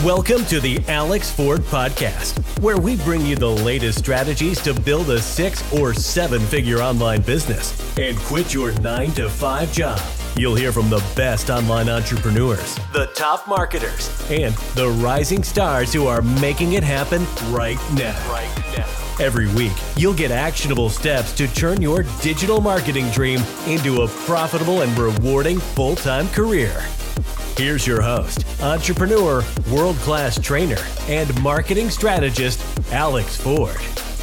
Welcome to the Alex Ford Podcast, where we bring you the latest strategies to build a 6 or 7-figure online business and quit your 9-to-5 job. You'll hear from the best online entrepreneurs, the top marketers, and the rising stars who are making it happen right now. Every week, you'll get actionable steps to turn your digital marketing dream into a profitable and rewarding full-time career. Here's your host, entrepreneur, world-class trainer, and marketing strategist, Alex Ford.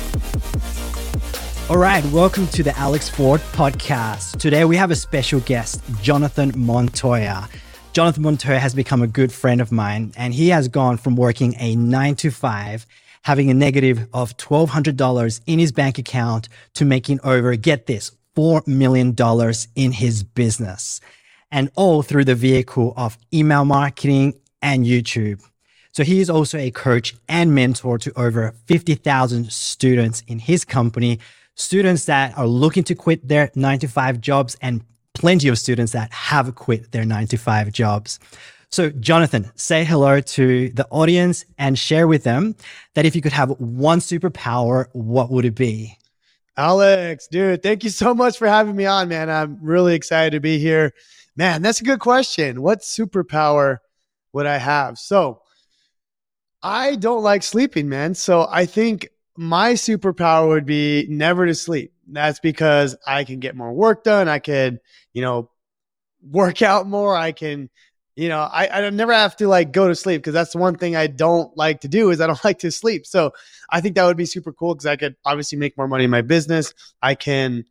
All right, welcome to the Alex Ford Podcast. Today we have a special guest, Jonathan Montoya. Jonathan Montoya has become a good friend of mine, and he has gone from working a 9-to-5, having a negative of $1,200 in his bank account, to making over, get this, $4 million in his business. And all through the vehicle of email marketing and YouTube. So he is also a coach and mentor to over 50,000 students in his company, students that are looking to quit their 9-to-5 jobs and plenty of students that have quit their 9-to-5 jobs. So Jonathan, say hello to the audience and share with them that if you could have one superpower, what would it be? Alex, dude, thank you so much for having me on, man. I'm really excited to be here. Man, that's a good question. What superpower would I have? So I don't like sleeping, man. So I think my superpower would be never to sleep. That's because I can get more work done. I could, work out more. I can, I never have to go to sleep, because that's the one thing I don't like to do is I don't like to sleep. So I think that would be super cool, because I could obviously make more money in my business. I can,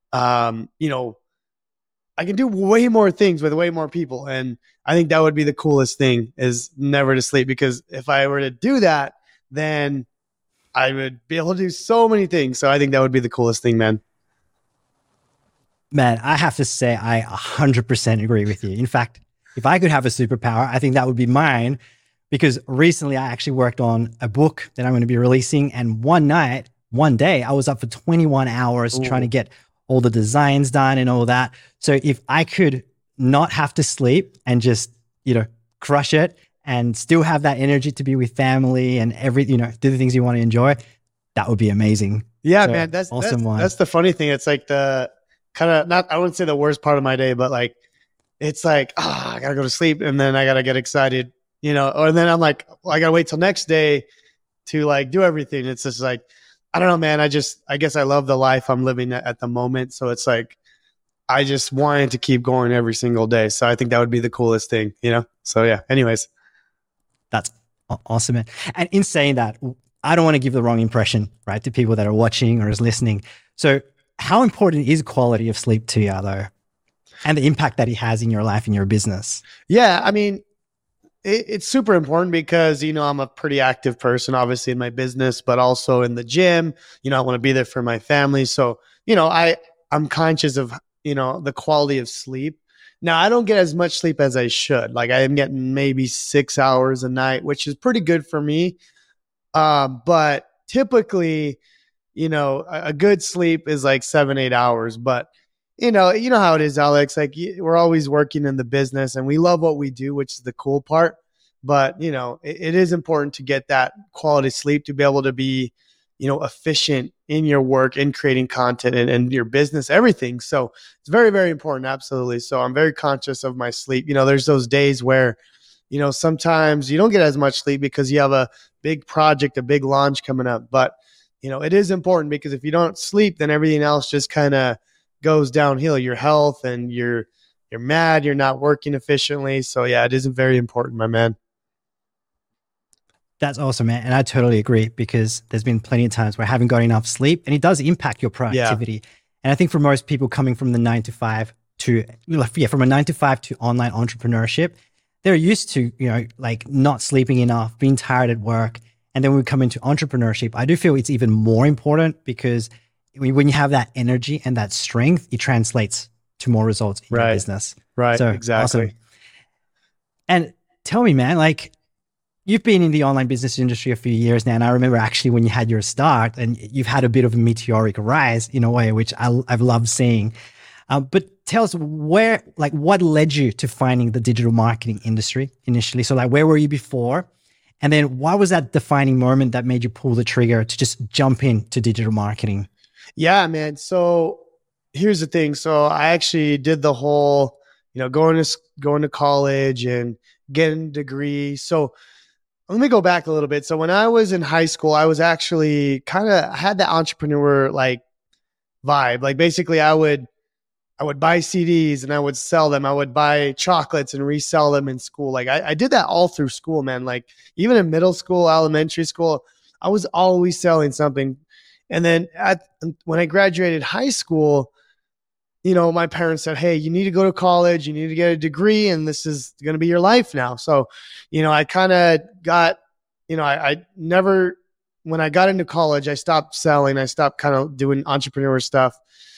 I can do way more things with way more people. And I think that would be the coolest thing, is never to sleep, because if I were to do that, then I would be able to do so many things. So I think that would be the coolest thing, man. Man, I have to say, I 100% agree with you. In fact, if I could have a superpower, I think that would be mine, because recently I actually worked on a book that I'm going to be releasing. And one day, I was up for 21 hours trying to get all the designs done and all that. So if I could not have to sleep and just, crush it and still have that energy to be with family and do the things you want to enjoy, that would be amazing. Yeah, so, man, that's awesome. That's the funny thing. It's like the kind of, not, I wouldn't say the worst part of my day, but it's like, I gotta go to sleep, and then I gotta get excited, or then I'm like, I gotta wait till next day to do everything. It's just like, I don't know, man. I guess I love the life I'm living at the moment. So it's like, I just wanted to keep going every single day. So I think that would be the coolest thing, So yeah, anyways. That's awesome, man. And in saying that, I don't want to give the wrong impression, right, to people that are watching or is listening. So how important is quality of sleep to you, though, and the impact that it has in your life and your business? Yeah, I mean, it's super important, because, I'm a pretty active person, obviously in my business, but also in the gym. I want to be there for my family. So, I'm conscious of, the quality of sleep. Now, I don't get as much sleep as I should. I am getting maybe 6 hours a night, which is pretty good for me. But typically, a good sleep is 7-8 hours. But you know how it is, Alex. We're always working in the business, and we love what we do, which is the cool part. But, it is important to get that quality sleep to be able to be, efficient in your work, in creating content and your business, everything. So it's very, very important. Absolutely. So I'm very conscious of my sleep. There's those days where, sometimes you don't get as much sleep because you have a big project, a big launch coming up. But, it is important, because if you don't sleep, then everything else just kind of goes downhill. Your health, and you're mad, you're not working efficiently. So yeah, it is very important, my man. That's awesome, man. And I totally agree, because there's been plenty of times where I haven't got enough sleep, and it does impact your productivity. Yeah. And I think for most people coming from the 9-to-5 from a 9-to-5 to online entrepreneurship, they're used to, not sleeping enough, being tired at work. And then when we come into entrepreneurship, I do feel it's even more important, because when you have that energy and that strength, it translates to more results in your business. Right. So, exactly. Awesome. And tell me, man, you've been in the online business industry a few years now, and I remember actually when you had your start, and you've had a bit of a meteoric rise in a way, which I've loved seeing. But tell us what led you to finding the digital marketing industry initially? So where were you before? And then what was that defining moment that made you pull the trigger to just jump into digital marketing? Yeah, man. So here's the thing. So I actually did the whole, going to college and getting a degree. So let me go back a little bit. So when I was in high school, I was actually kind of had that entrepreneur like vibe. Like basically I would buy CDs and I would sell them. I would buy chocolates and resell them in school. Like I did that all through school, man. Like even in middle school, elementary school, I was always selling something. And then when I graduated high school, my parents said, "Hey, you need to go to college, you need to get a degree, and this is going to be your life now." So, I kind of got, I never, when I got into college, I stopped selling. I stopped kind of doing entrepreneur stuff.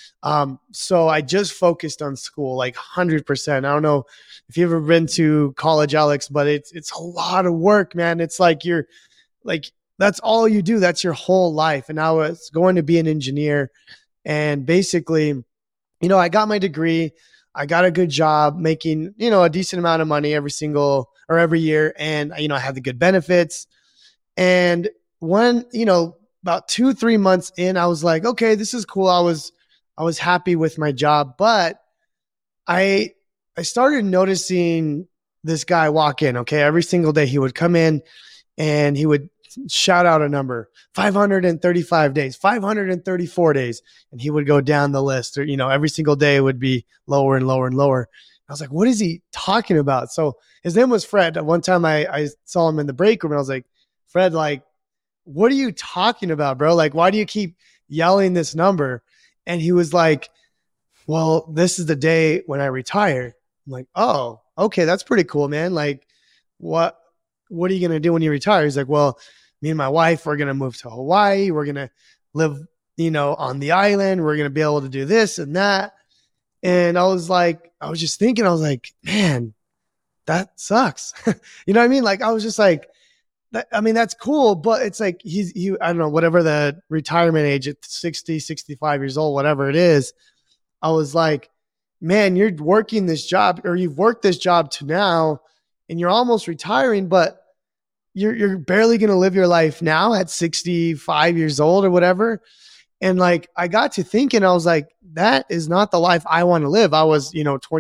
So I just focused on school, like 100%. I don't know if you've ever been to college, Alex, but it's a lot of work, man. It's like that's all you do. That's your whole life. And I was going to be an engineer, and basically, I got my degree. I got a good job making, a decent amount of money every year. And, I had the good benefits. And when, about 2-3 months in, I was like, okay, this is cool. I was happy with my job, but I started noticing this guy walk in. Okay. Every single day he would come in and he would shout out a number, 535 days, 534 days. And he would go down the list, or, every single day it would be lower and lower and lower. I was like, what is he talking about? So his name was Fred. One time I saw him in the break room and I was like, Fred, like, what are you talking about, bro? Like, why do you keep yelling this number? And he was like, well, this is the day when I retire. I'm like, oh, okay, that's pretty cool, man. Like, what are you going to do when you retire? He's like, well, me and my wife, we're going to move to Hawaii. We're going to live, on the island. We're going to be able to do this and that. And I was just thinking, I was like, man, that sucks. You know what I mean? Like, I was just like, that's cool, but it's like I don't know, whatever the retirement age at 60, 65 years old, whatever it is. I was like, man, you're working this job, or you've worked this job to now and you're almost retiring, but you're barely going to live your life now at 65 years old or whatever. And like, I got to thinking, I was like, that is not the life I want to live. I was,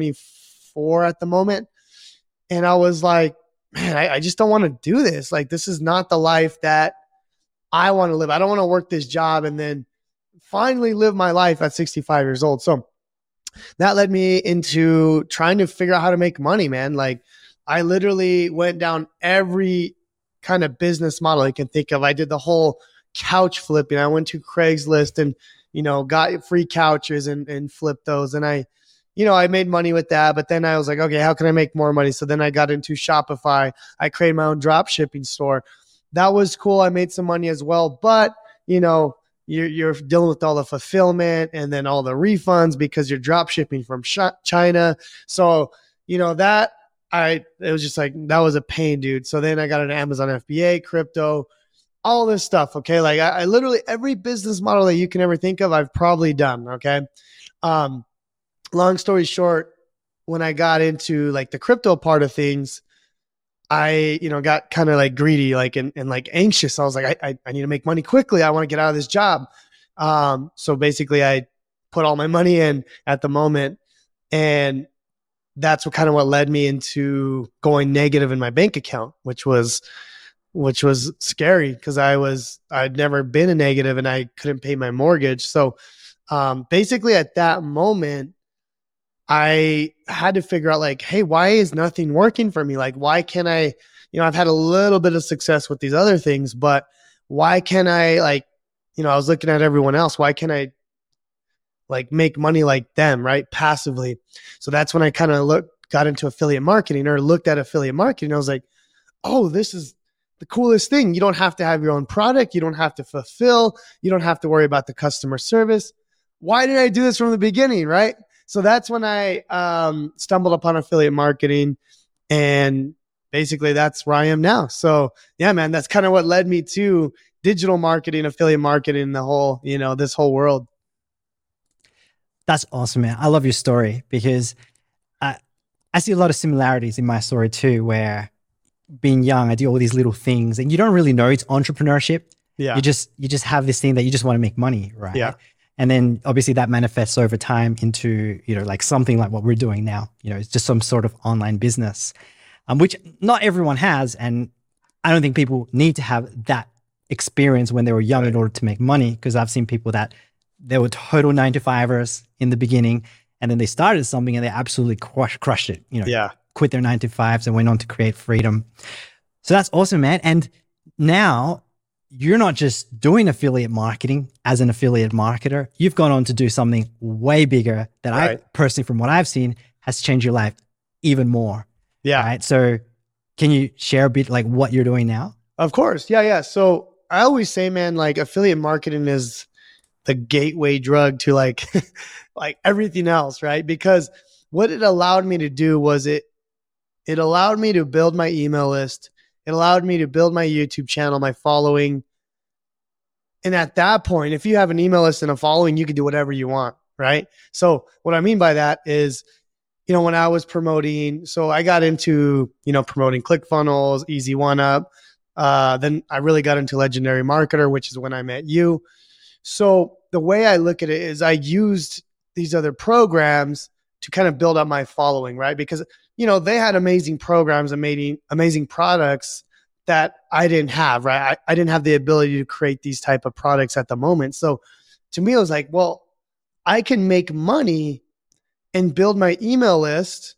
24 at the moment. And I was like, man, I just don't want to do this. Like, this is not the life that I want to live. I don't want to work this job and then finally live my life at 65 years old. So that led me into trying to figure out how to make money, man. Like, I literally went down every kind of business model you can think of. I did the whole couch flipping. I went to Craigslist and, got free couches and flipped those. And I made money with that, but then I was like, okay, how can I make more money? So then I got into Shopify. I created my own drop shipping store. That was cool. I made some money as well, but you're dealing with all the fulfillment and then all the refunds because you're drop shipping from China. So, it was just like, that was a pain, dude. So then I got into Amazon FBA, crypto, all this stuff. Okay. Like I literally, every business model that you can ever think of, I've probably done. Okay. Long story short, when I got into like the crypto part of things, I, got kind of like greedy, like, and like anxious. I was like, I need to make money quickly. I want to get out of this job. So basically I put all my money in at the moment, and that's what led me into going negative in my bank account, which was scary because I'd never been a negative and I couldn't pay my mortgage. So, basically at that moment, I had to figure out like, hey, why is nothing working for me? Like, why can't I, I've had a little bit of success with these other things, but why can't I I was looking at everyone else. Why can't I like make money like them, right? Passively. So that's when I kind of got into affiliate marketing, or looked at affiliate marketing. I was like, oh, this is the coolest thing. You don't have to have your own product. You don't have to fulfill. You don't have to worry about the customer service. Why did I do this from the beginning, right? So that's when I stumbled upon affiliate marketing, and basically that's where I am now. So yeah, man, that's kind of what led me to digital marketing, affiliate marketing, the whole, this whole world. That's awesome, man. I love your story because I see a lot of similarities in my story too, where being young, I do all these little things and you don't really know it's entrepreneurship. Yeah. You just have this thing that you just want to make money, right? Yeah. And then obviously that manifests over time into, like something like what we're doing now, it's just some sort of online business, which not everyone has. And I don't think people need to have that experience when they were young in order to make money. Because I've seen people that they were total 9-to-5ers in the beginning, and then they started something and they absolutely crushed it, quit their 9-to-5s and went on to create freedom. So that's awesome, man. And now you're not just doing affiliate marketing as an affiliate marketer. You've gone on to do something way bigger that I personally, from what I've seen, has changed your life even more. Yeah. Right. So can you share a bit like what you're doing now? Of course. Yeah. So I always say, man, like affiliate marketing is the gateway drug to like everything else, right? Because what it allowed me to do was it allowed me to build my email list. It allowed me to build my YouTube channel, my following. And at that point, if you have an email list and a following, you can do whatever you want, right? So what I mean by that is, when I was promoting, so I got into, promoting ClickFunnels, Easy One Up. Then I really got into Legendary Marketer, which is when I met you. So the way I look at it is I used these other programs to kind of build up my following, right? Because they had amazing programs, amazing products that I didn't have, right? I didn't have the ability to create these type of products at the moment. So to me, I was like, well, I can make money and build my email list,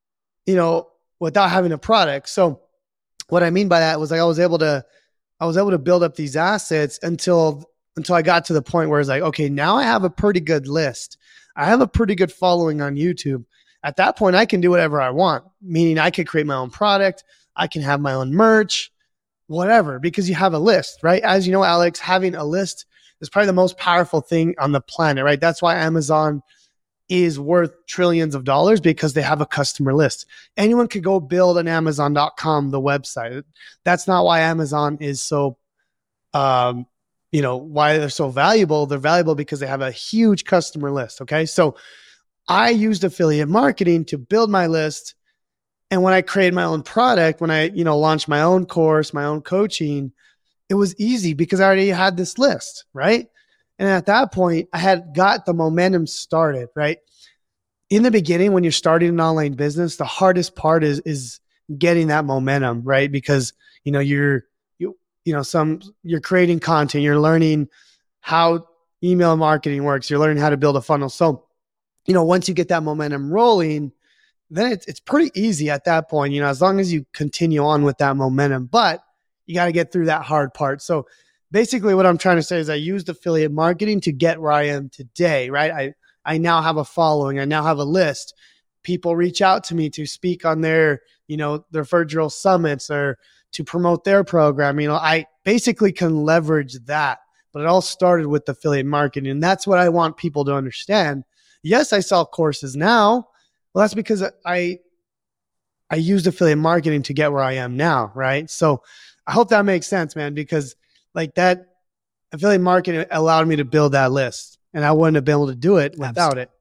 without having a product. So what I mean by that was like, I was able to build up these assets until I got to the point where it's like, okay, now I have a pretty good list. I have a pretty good following on YouTube. At that point, I can do whatever I want, meaning I could create my own product. I can have my own merch, whatever, because you have a list, right? As you know, Alex, having a list is probably the most powerful thing on the planet, right? That's why Amazon is worth trillions of dollars, because they have a customer list. Anyone could go build an Amazon.com, the website. That's not why Amazon is so, why they're so valuable. They're valuable because they have a huge customer list. Okay. So I used affiliate marketing to build my list. And when I created my own product, when I, launched my own course, my own coaching, it was easy because I already had this list, right? And at that point, I had got the momentum started, right? In the beginning, when you're starting an online business, the hardest part is getting that momentum, right? Because, you're creating content, you're learning how email marketing works, you're learning how to build a funnel. So, once you get that momentum rolling, then it's pretty easy at that point, as long as you continue on with that momentum, but you got to get through that hard part. So basically what I'm trying to say is I used affiliate marketing to get where I am today, right? I now have a following. I now have a list. People reach out to me to speak on their virtual summits or to promote their program. I basically can leverage that, but it all started with affiliate marketing. And that's what I want people to understand. Yes, I sell courses now. Well, that's because I used affiliate marketing to get where I am now, right? So I hope that makes sense, man, because like that affiliate marketing allowed me to build that list, and I wouldn't have been able to do it without it.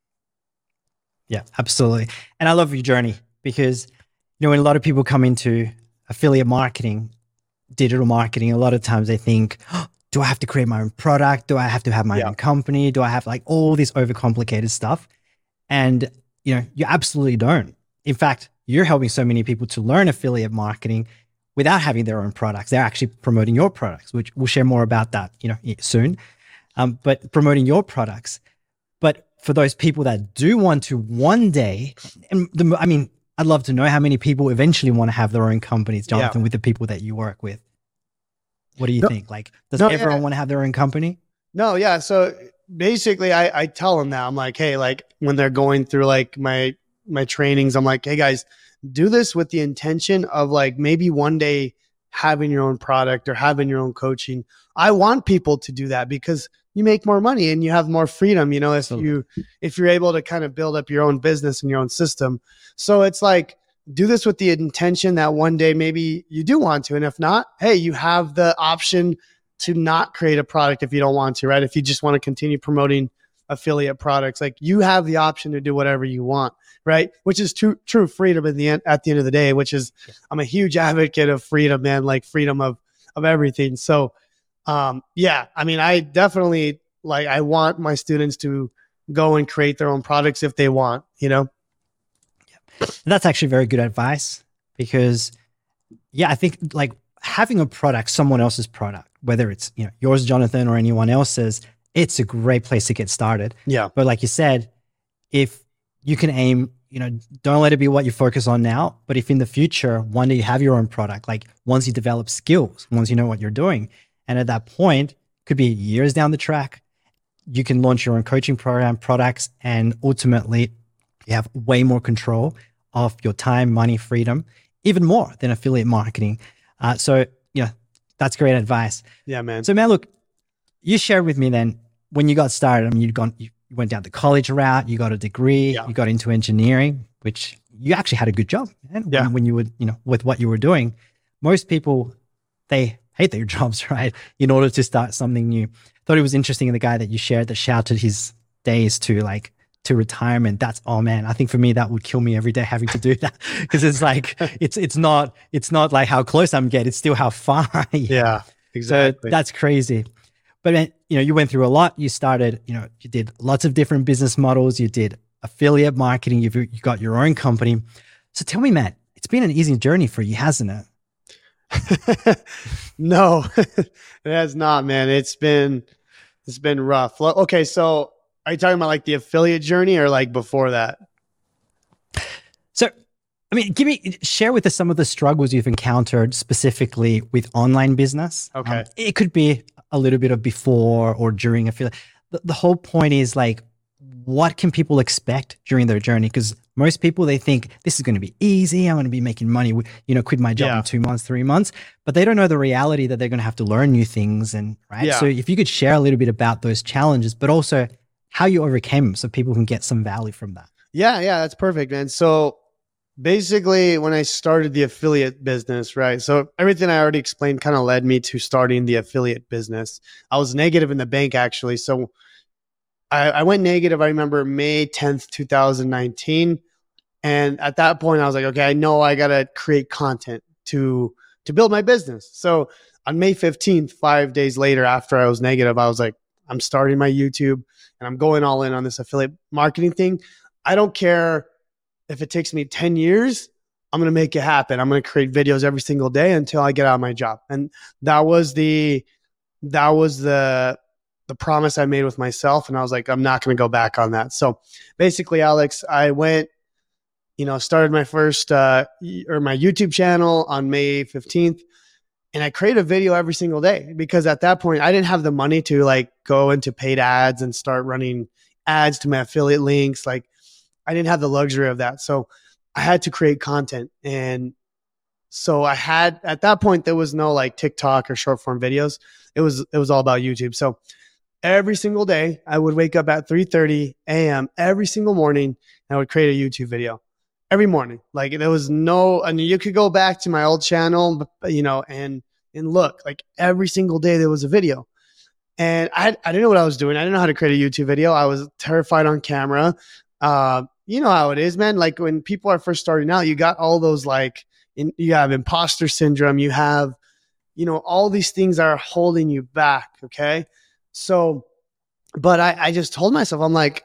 Yeah, absolutely. And I love your journey because, when a lot of people come into affiliate marketing, digital marketing, a lot of times they think, oh, do I have to create my own product? Do I have to have my own company? Do I have like all this overcomplicated stuff? And, you absolutely don't. In fact, you're helping so many people to learn affiliate marketing without having their own products. They're actually promoting your products, which we'll share more about that, soon. But promoting your products. But for those people that do want to one day, I'd love to know how many people eventually want to have their own companies, Jonathan, with the people that you work with. What do you think? Like, does everyone want to have their own company? No, yeah. So basically I tell them that I'm like, hey, like when they're going through like my trainings, I'm like, hey guys, do this with the intention of like maybe one day having your own product or having your own coaching. I want people to do that because you make more money and you have more freedom, if you're able to kind of build up your own business and your own system. So it's like, do this with the intention that one day maybe you do want to. And if not, hey, you have the option to not create a product if you don't want to, right? If you just want to continue promoting affiliate products. Like you have the option to do whatever you want, right? Which is true freedom at the end of the day, which is, I'm a huge advocate of freedom, man, like freedom of everything. So, yeah, I mean, I definitely I want my students to go and create their own products if they want, you know? That's actually very good advice because, yeah, I think like having a product, someone else's product, whether it's, you know, yours, Jonathan, or anyone else's, it's a great place to get started. Yeah. But like you said, if you can aim, you know, don't let it be what you focus on now, but if in the future, one day you have your own product, like once you develop skills, once you know what you're doing, and at that point, could be years down the track, you can launch your own coaching program, products, and ultimately you have way more control of your time, money, freedom, even more than affiliate marketing. So, you know, that's great advice. Yeah, man. So, man, look, you shared with me then when you got started. I mean, you went down the college route, you got a degree, you got into engineering, which you actually had a good job, man, when you would, you know, with what you were doing. Most people, they hate their jobs, right? In order to start something new. Thought it was interesting in the guy that you shared that shouted his days to retirement. That's, oh man, I think for me that would kill me every day having to do that because it's like it's not like how close I'm getting, it's still how far I am. Yeah, exactly. So that's crazy. But man, you know, you went through a lot. You started, you know, you did lots of different business models. You did affiliate marketing. You got your own company. So tell me, Matt, it's been an easy journey for you, hasn't it? No, it has not, man. It's been rough. Okay, so are you talking about like the affiliate journey or like before that? So, I mean, share with us some of the struggles you've encountered specifically with online business. Okay. It could be a little bit of before or during affiliate. The whole point is like, what can people expect during their journey? Because most people, they think this is going to be easy. I'm going to be making money, you know, quit my job in 2 months, 3 months, but they don't know the reality that they're going to have to learn new things. And right. Yeah. So if you could share a little bit about those challenges, but also how you overcame them so people can get some value from that. Yeah, that's perfect, man. So basically when I started the affiliate business, right? So everything I already explained kind of led me to starting the affiliate business. I was negative in the bank actually. So I went negative, I remember May 10th, 2019. And at that point I was like, okay, I know I got to create content to build my business. So on May 15th, 5 days later, after I was negative, I was like, I'm starting my YouTube and I'm going all in on this affiliate marketing thing. I don't care if it takes me 10 years, I'm going to make it happen. I'm going to create videos every single day until I get out of my job. And that was the promise I made with myself. And I was like, I'm not going to go back on that. So basically, Alex, I went, you know, started my first, my YouTube channel on May 15th. And I created a video every single day because at that point I didn't have the money to like go into paid ads and start running ads to my affiliate links. Like I didn't have the luxury of that. So I had to create content. And so at that point, there was no like TikTok or short form videos. It was all about YouTube. So every single day I would wake up at 3:30 a.m. every single morning and I would create a YouTube video every morning. Like there was no, I mean, you could go back to my old channel, you know, and look, like every single day there was a video. And I didn't know what I was doing. I didn't know how to create a YouTube video. I was terrified on camera. You know how it is, man. Like when people are first starting out, you got all those you have imposter syndrome. You have, you know, all these things are holding you back. Okay. So, but I just told myself, I'm like,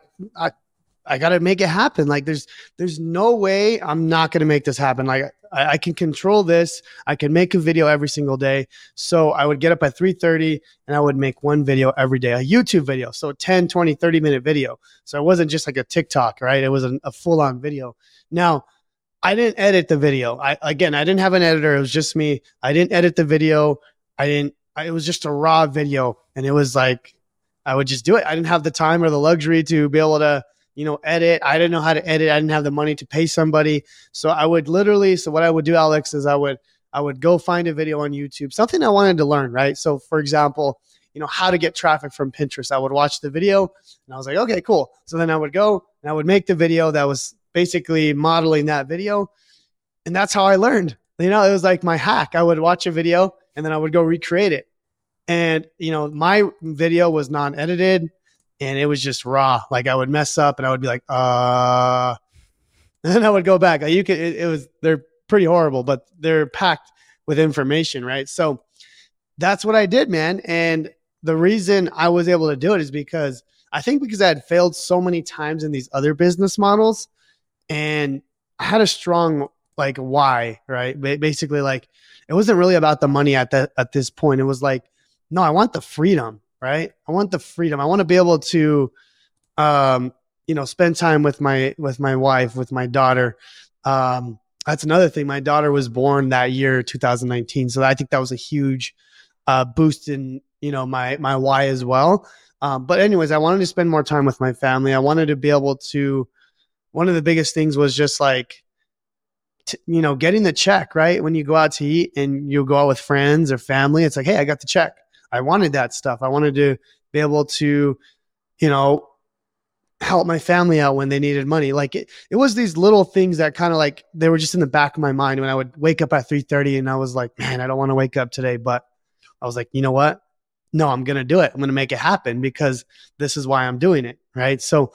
I got to make it happen. Like there's no way I'm not going to make this happen. Like I can control this. I can make a video every single day. So I would get up at 3:30 and I would make one video every day, a YouTube video. So 10, 20, 30-minute video. So it wasn't just like a TikTok, right? It was a full-on video. Now, I didn't edit the video. I didn't have an editor. It was just me. I didn't edit the video. It was just a raw video. And it was like, I would just do it. I didn't have the time or the luxury to be able to, you know, edit. I didn't know how to edit. I didn't have the money to pay somebody. So what I would do, Alex, is I would go find a video on YouTube, something I wanted to learn, right? So for example, you know, how to get traffic from Pinterest. I would watch the video and I was like, okay, cool. So then I would go and I would make the video that was basically modeling that video. And that's how I learned. You know, it was like my hack. I would watch a video and then I would go recreate it. And, you know, my video was non-edited. and it was just raw. Like I would mess up and I would be like, and then I would go back. Like, they're pretty horrible, but they're packed with information, right? So that's what I did, man. And the reason I was able to do it is because I had failed so many times in these other business models, and I had a strong like why, right? Basically, like it wasn't really about the money at this point. It was like, no, I want the freedom, right? I want the freedom. I want to be able to, spend time with my wife, with my daughter. That's another thing. My daughter was born that year, 2019. So I think that was a huge boost in, my why as well. But anyways, I wanted to spend more time with my family. I wanted to be able to, one of the biggest things was just like, getting the check, right? When you go out to eat and you go out with friends or family, it's like, hey, I got the check. I wanted that stuff. I wanted to be able to, help my family out when they needed money. Like it was these little things that kind of like, they were just in the back of my mind when I would wake up at 3:30 and I was like, man, I don't want to wake up today. But I was like, you know what? No, I'm going to do it. I'm going to make it happen because this is why I'm doing it. Right. So,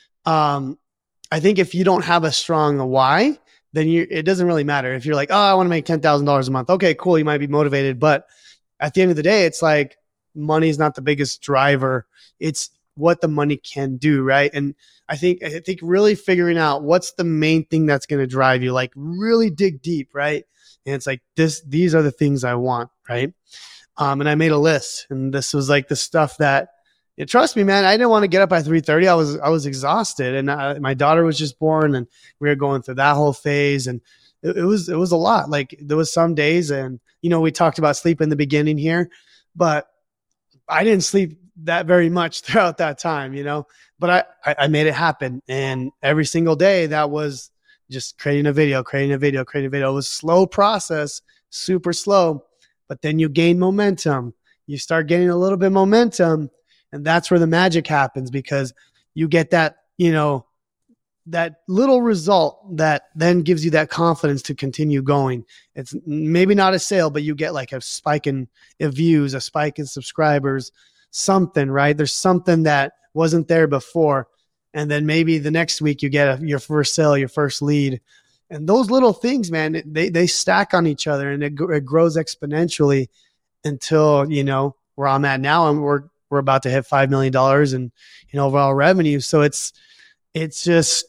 I think if you don't have a strong why, then it doesn't really matter. If you're like, oh, I want to make $10,000 a month. Okay, cool. You might be motivated. But at the end of the day, it's like money is not the biggest driver. It's what the money can do. Right. And I think really figuring out what's the main thing that's going to drive you, like really dig deep. Right. And it's like these are the things I want. Right. And I made a list, and this was like the stuff that, trust me, man, I didn't want to get up at 3:30. I was exhausted, and my daughter was just born, and we were going through that whole phase, and it was a lot. Like there was some days, and we talked about sleep in the beginning here, but I didn't sleep that very much throughout that time, but I made it happen. And every single day that was just creating a video. It was a slow process, super slow, but then you gain momentum. You start getting a little bit of momentum, and that's where the magic happens, because you get that, that little result that then gives you that confidence to continue going. It's maybe not a sale, but you get like a spike in views, a spike in subscribers, something, right? There's something that wasn't there before. And then maybe the next week you get your first sale, your first lead. And those little things, man, they stack on each other, and it grows exponentially until, where I'm at now, and we're about to hit $5 million in overall revenue. So it's just,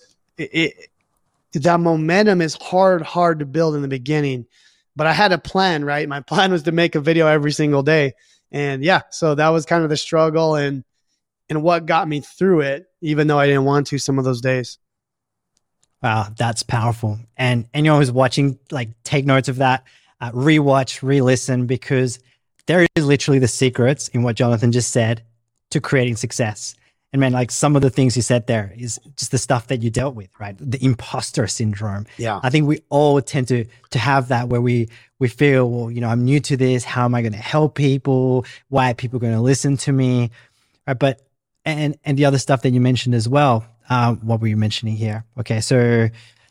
that momentum is hard to build in the beginning, but I had a plan, right? My plan was to make a video every single day. And yeah, so that was kind of the struggle and what got me through it, even though I didn't want to some of those days. Wow, that's powerful. And I was watching, like, take notes of that, rewatch, re-listen, because there is literally the secrets in what Jonathan just said to creating success. And man, like some of the things you said there is just the stuff that you dealt with, right? The imposter syndrome. Yeah. I think we all tend to have that, where we feel, well, I'm new to this. How am I going to help people? Why are people going to listen to me? Right. But, and the other stuff that you mentioned as well, what were you mentioning here? Okay. So,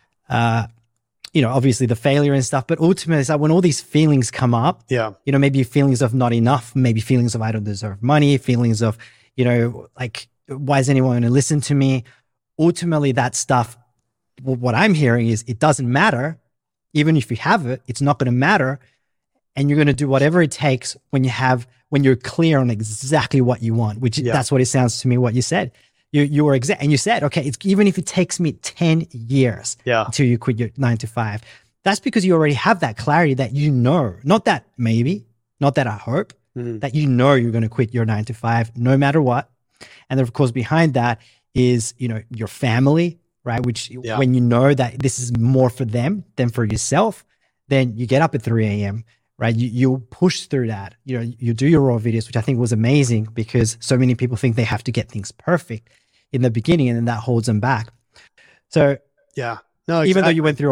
obviously the failure and stuff, but ultimately it's like when all these feelings come up, maybe feelings of not enough, maybe feelings of I don't deserve money, feelings of, like, why is anyone going to listen to me? Ultimately that stuff, what I'm hearing is it doesn't matter. Even if you have it, it's not going to matter. And you're going to do whatever it takes when you're clear on exactly what you want, which that's what it sounds to me, what you said. You were exact, and you said, okay, it's even if it takes me 10 years until you quit your 9 to 5, that's because you already have that clarity that not that maybe, not that I hope, that you're going to quit your 9 to 5 no matter what. And then of course behind that is, your family, right? Which when you know that this is more for them than for yourself, then you get up at 3 a.m., right? You push through that. You do your raw videos, which I think was amazing, because so many people think they have to get things perfect in the beginning, and then that holds them back. So no, exactly. Even though you went through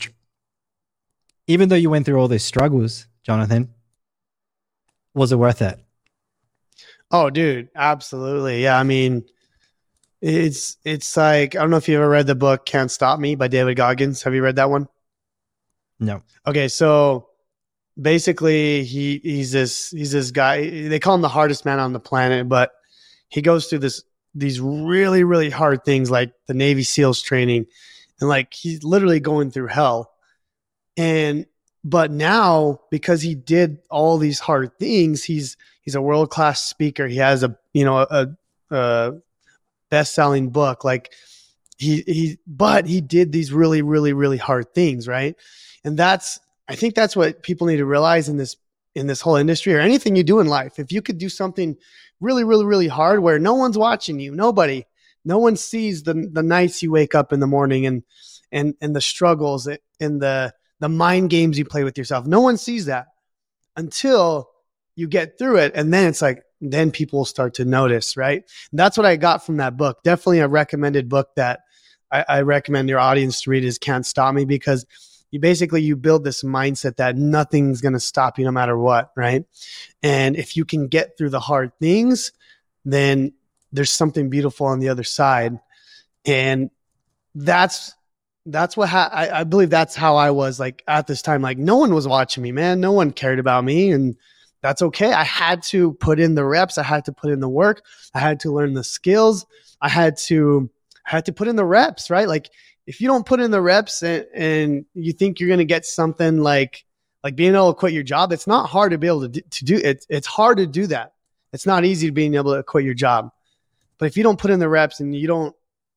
all those struggles, Jonathan, was it worth it? Oh, dude, absolutely. Yeah. I mean, it's like, I don't know if you ever read the book Can't Stop Me by David Goggins. Have you read that one? No. Okay. So basically he's this guy, they call him the hardest man on the planet, but he goes through this these really, really hard things like the Navy SEALs training, and like he's literally going through hell. But now, because he did all these hard things, he's a world-class speaker. He has a best-selling book. Like but he did these really, really, really hard things, right? And I think that's what people need to realize in this whole industry, or anything you do in life. If you could do something really, really, really hard where no one's watching you, no one sees the nights you wake up in the morning and the struggles and the mind games you play with yourself. No one sees that until you get through it. And then it's like, then people start to notice, right? And that's what I got from that book. Definitely a recommended book that I recommend your audience to read is Can't Stop Me, because you build this mindset that nothing's going to stop you no matter what, right? And if you can get through the hard things, then there's something beautiful on the other side. And that's what I believe that's how I was like at this time. Like no one was watching me, man. No one cared about me, and that's okay. I had to put in the reps. I had to put in the work. I had to learn the skills. I had to put in the reps, right? Like if you don't put in the reps and you think you're going to get something like being able to quit your job, it's not hard to be able to do it. It's hard to do that. It's not easy being able to quit your job. But if you don't put in the reps and you're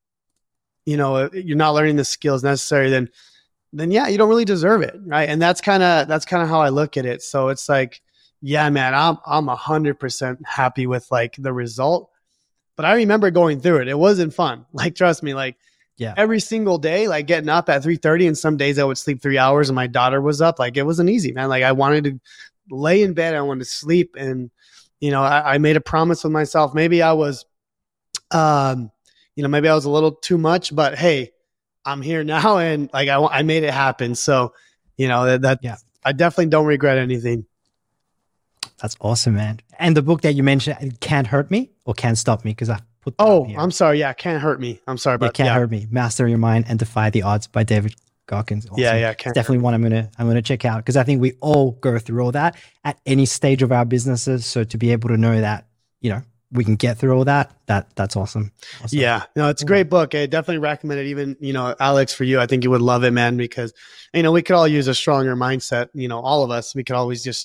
not learning the skills necessary, then yeah, you don't really deserve it, right? And that's kind of how I look at it. So it's like, yeah, man, I'm 100% happy with like the result. But I remember going through it. It wasn't fun. Like, trust me, like every single day, like getting up at 3:30, and some days I would sleep 3 hours and my daughter was up. Like it wasn't easy, man. Like I wanted to lay in bed. I wanted to sleep. And, I made a promise with myself. Maybe I was, maybe I was a little too much, but hey, I'm here now. And like, I made it happen. So, I definitely don't regret anything. That's awesome, man. And the book that you mentioned, Can't Hurt Me or Can't Stop Me, because I put that up here. I'm sorry. Yeah, Can't Hurt Me. I'm sorry about that. Can't Hurt Me. Master Your Mind and Defy the Odds by David Goggins. Awesome. Yeah. It's definitely one I'm gonna check out, because I think we all go through all that at any stage of our businesses. So to be able to know that, we can get through all that's awesome. Yeah, it's a great book. I definitely recommend it. Even, Alex, for you, I think you would love it, man, because, we could all use a stronger mindset. All of us, we could always just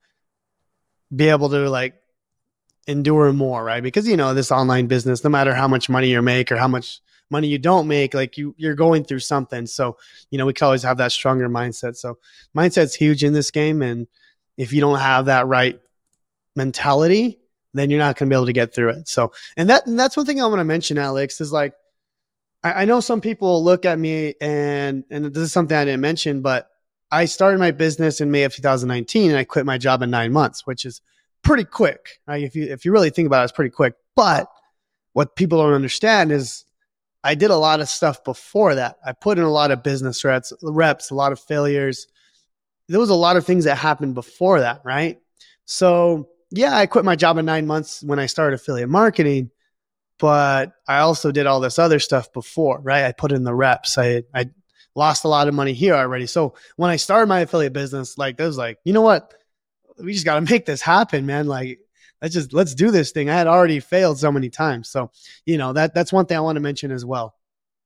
be able to like endure more, right? Because, this online business, no matter how much money you make or how much money you don't make, like you're going through something. So, we can always have that stronger mindset. So mindset's huge in this game. And if you don't have that right mentality, then you're not going to be able to get through it. So, and that's one thing I want to mention, Alex, is like, I know some people look at me and this is something I didn't mention, but I started my business in May of 2019 and I quit my job in 9 months, which is pretty quick, right? If you really think about it, it's pretty quick. But what people don't understand is I did a lot of stuff before that. I put in a lot of business reps, a lot of failures. There was a lot of things that happened before that, right? So yeah, I quit my job in 9 months when I started affiliate marketing, but I also did all this other stuff before, right? I put in the reps. I lost a lot of money here already. So when I started my affiliate business, like there was like, you know what? We just got to make this happen, man. Like, let's do this thing. I had already failed so many times. So, that's one thing I want to mention as well.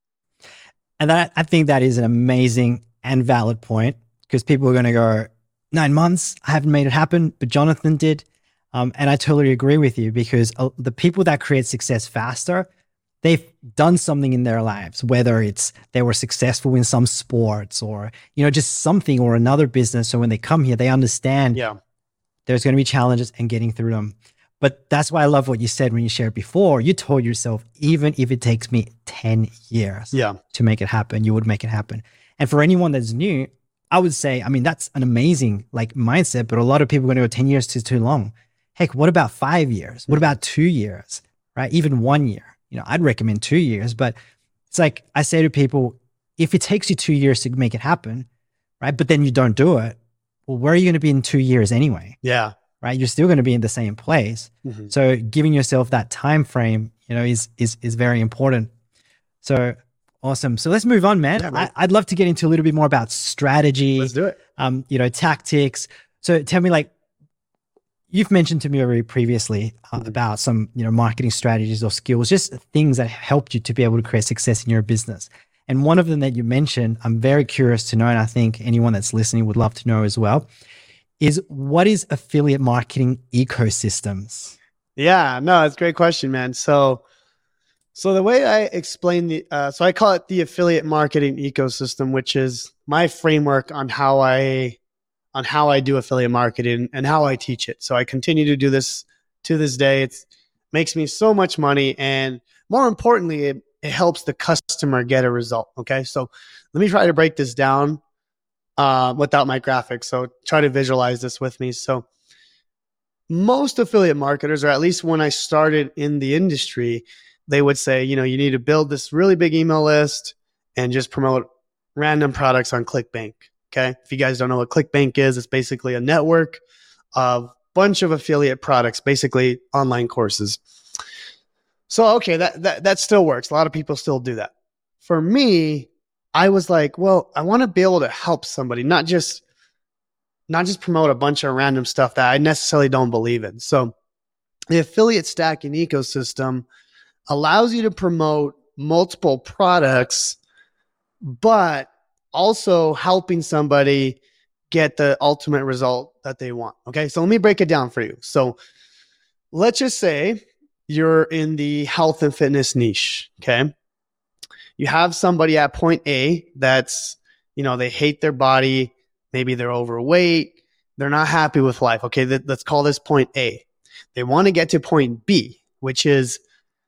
And I think that is an amazing and valid point, because people are going to go, 9 months, I haven't made it happen, but Jonathan did. And I totally agree with you, because the people that create success faster, they've done something in their lives, whether it's they were successful in some sports or, just something or another business. So when they come here, they understand there's going to be challenges and getting through them. But that's why I love what you said when you shared before. You told yourself, even if it takes me 10 years to make it happen, you would make it happen. And for anyone that's new, I would say, that's an amazing mindset, but a lot of people are going to go 10 years is too long. Heck, what about 5 years? What about 2 years, right? Even 1 year. I'd recommend 2 years, but it's like I say to people, if it takes you 2 years to make it happen, right? But then you don't do it, well, where are you going to be in 2 years anyway? Yeah. Right? You're still going to be in the same place. Mm-hmm. So giving yourself that time frame, is very important. So awesome. So let's move on, man. Yeah, I'd love to get into a little bit more about strategy. Let's do it. Tactics. So tell me, You've mentioned to me already previously about some, marketing strategies or skills, just things that helped you to be able to create success in your business. And one of them that you mentioned, I'm very curious to know, and I think anyone that's listening would love to know as well, is what is affiliate marketing ecosystems? Yeah, no, it's a great question, man. So the way I explain so I call it the affiliate marketing ecosystem, which is my framework on how I do affiliate marketing and how I teach it. So I continue to do this to this day. It makes me so much money, and more importantly, it helps the customer get a result. Okay, so let me try to break this down without my graphics. So try to visualize this with me. So most affiliate marketers, or at least when I started in the industry, they would say, you need to build this really big email list and just promote random products on ClickBank. Okay. If you guys don't know what ClickBank is, it's basically a network of bunch of affiliate products, basically online courses. So, okay, that still works. A lot of people still do that. For me, I was like, well, I want to be able to help somebody, not just promote a bunch of random stuff that I necessarily don't believe in. So the affiliate stacking ecosystem allows you to promote multiple products, but also helping somebody get the ultimate result that they want. Okay, so let me break it down for you. So let's just say you're in the health and fitness niche. Okay, you have somebody at point A that's, they hate their body. Maybe they're overweight. They're not happy with life. Okay, let's call this point A. They want to get to point B, which is,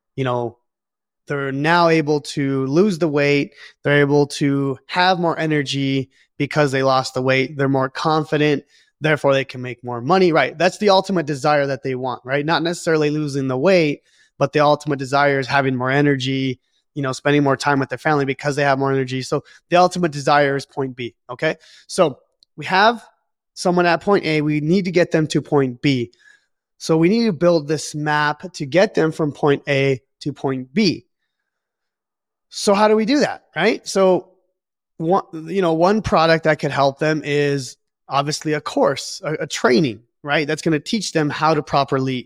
they're now able to lose the weight. They're able to have more energy because they lost the weight. They're more confident. Therefore, they can make more money, right? That's the ultimate desire that they want, right? Not necessarily losing the weight, but the ultimate desire is having more energy, spending more time with their family because they have more energy. So the ultimate desire is point B, okay? So we have someone at point A. We need to get them to point B. So we need to build this map to get them from point A to point B. So how do we do that, right? So one product that could help them is obviously a course, a training, right? That's going to teach them how to properly,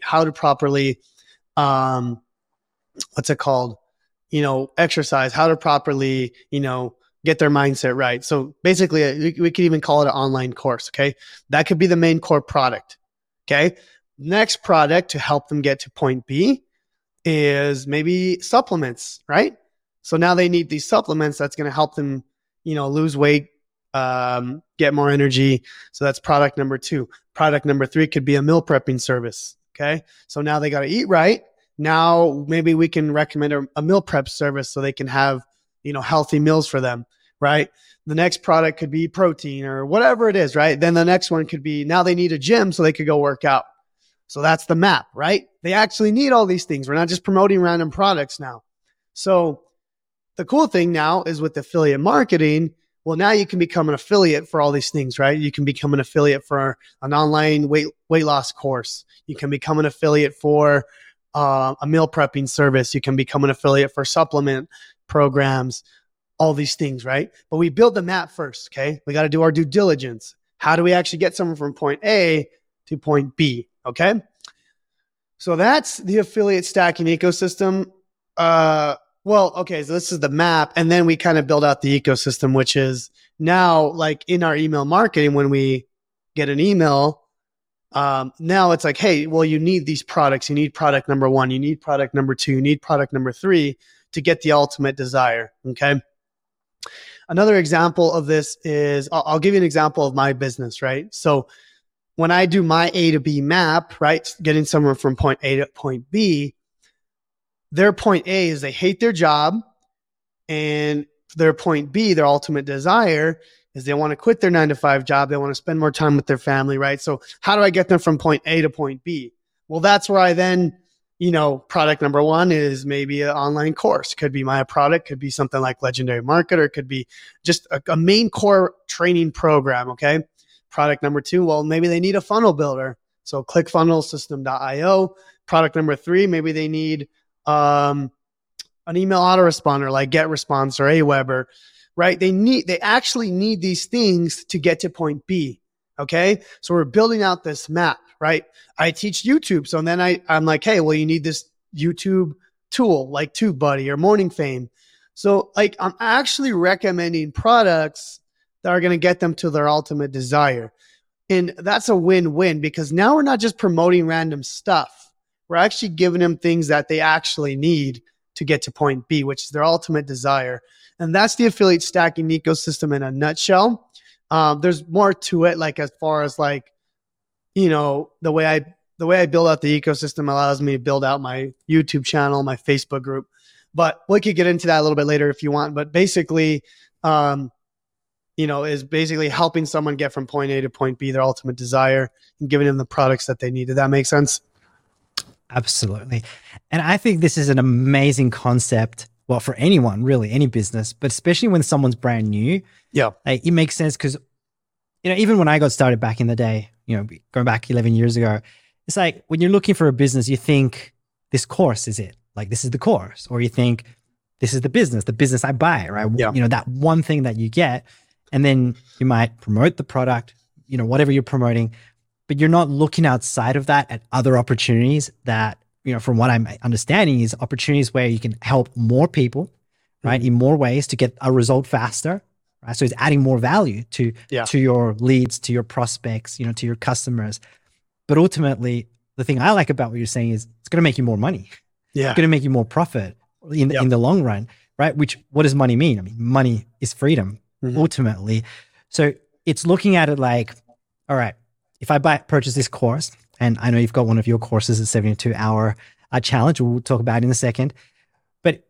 what's it called? Exercise, how to properly, get their mindset right. So basically we could even call it an online course. Okay. That could be the main core product. Okay. Next product to help them get to point B is maybe supplements, right? So now they need these supplements that's going to help them, lose weight, get more energy. So that's product number 2. Product number 3 could be a meal prepping service. Okay. So now they got to eat right. Now maybe we can recommend a meal prep service so they can have, healthy meals for them, right? The next product could be protein or whatever it is, right? Then the next one could be now they need a gym so they could go work out. So that's the map, right? They actually need all these things. We're not just promoting random products now. So the cool thing now is with affiliate marketing, well, now you can become an affiliate for all these things, right? You can become an affiliate for an online weight loss course. You can become an affiliate for a meal prepping service. You can become an affiliate for supplement programs, all these things, right? But we build the map first, okay? We got to do our due diligence. How do we actually get someone from point A to point B, okay? So that's the affiliate stacking ecosystem. So this is the map, and then we kind of build out the ecosystem, which is now like in our email marketing, when we get an email, now it's like, hey, well, you need these products. You need product number 1. You need product number 2. You need product number 3 to get the ultimate desire. Okay. Another example of this is I'll give you an example of my business, right? So when I do my A to B map, right, getting someone from point A to point B, their point A is they hate their job, and their point B, their ultimate desire, is they want to quit their 9-to-5 job. They want to spend more time with their family, right? So how do I get them from point A to point B? Well, that's where I then, product number 1 is maybe an online course. Could be my product, could be something like Legendary Marketer, could be just a main core training program, okay? Product number 2, well, maybe they need a funnel builder. So ClickFunnelsystem.io. Product number 3, maybe they need an email autoresponder like GetResponse or Aweber, right? They actually need these things to get to point B. Okay. So we're building out this map, right? I teach YouTube. So then I'm like, hey, well, you need this YouTube tool like TubeBuddy or Morning Fame. So like I'm actually recommending products that are going to get them to their ultimate desire. And that's a win-win because now we're not just promoting random stuff. We're actually giving them things that they actually need to get to point B, which is their ultimate desire. And that's the affiliate stacking ecosystem in a nutshell. There's more to it, like as far as like, you know, the way I build out the ecosystem allows me to build out my YouTube channel, my Facebook group. But we could get into that a little bit later if you want. But basically, you know, is basically helping someone get from point A to point B, their ultimate desire, and giving them the products that they need. Did that make sense? Absolutely. And I think this is an amazing concept. Well, for anyone, really, any business, but especially when someone's brand new. Yeah. Like, it makes sense because, you know, even when I got started back in the day, you know, going back 11 years ago, it's like when you're looking for a business, you think this course is it. Like, this is the course. Or you think this is the business I buy, right? Yeah. You know, that one thing that you get. And then you might promote the product, you know, whatever you're promoting, but you're not looking outside of that at other opportunities that, you know, from what I'm understanding is opportunities where you can help more people, right, in more ways to get a result faster, right? So it's adding more value to your leads, to your prospects, you know, to your customers. But ultimately, the thing I like about what you're saying is it's going to make you more money. Yeah. It's going to make you more profit in the long run, right? Which, what does money mean? I mean, money is freedom. Ultimately. So it's looking at it like, all right, if I purchase this course, and I know you've got one of your courses, a 72-hour challenge, we'll talk about it in a second. But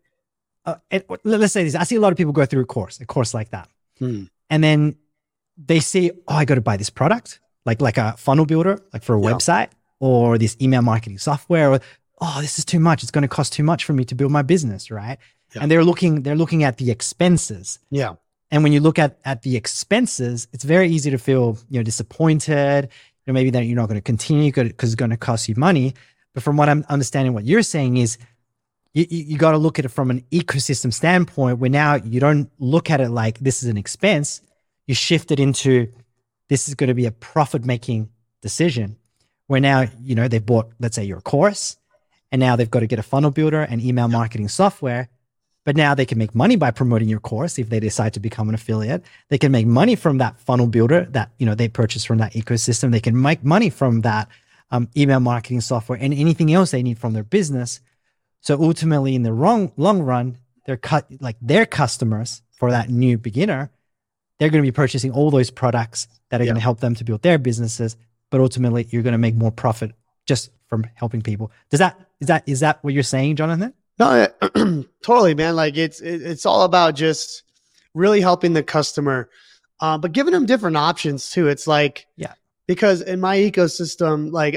let's say this, I see a lot of people go through a course like that. And then they see, oh, I got to buy this product, like a funnel builder, like for a website, or this email marketing software, or, oh, this is too much. It's going to cost too much for me to build my business, right? And they're looking at the expenses. Yeah. And when you look at the expenses, it's very easy to feel, you know, disappointed, you know, maybe that you're not going to continue because it's going to cost you money. But from what I'm understanding, what you're saying is you got to look at it from an ecosystem standpoint where now you don't look at it like this is an expense. You shift it into this is going to be a profit-making decision where now, you know, they've bought, let's say, your course, and now they've got to get a funnel builder and email marketing software. But now they can make money by promoting your course if they decide to become an affiliate. They can make money from that funnel builder that, you know, they purchase from that ecosystem. They can make money from that email marketing software and anything else they need from their business. So ultimately, in the long run, their customers for that new beginner, they're going to be purchasing all those products that are going to help them to build their businesses. But ultimately, you're going to make more profit just from helping people. Is that what you're saying, Jonathan? No, totally, man. Like it's all about just really helping the customer, but giving them different options too. It's like, because in my ecosystem, like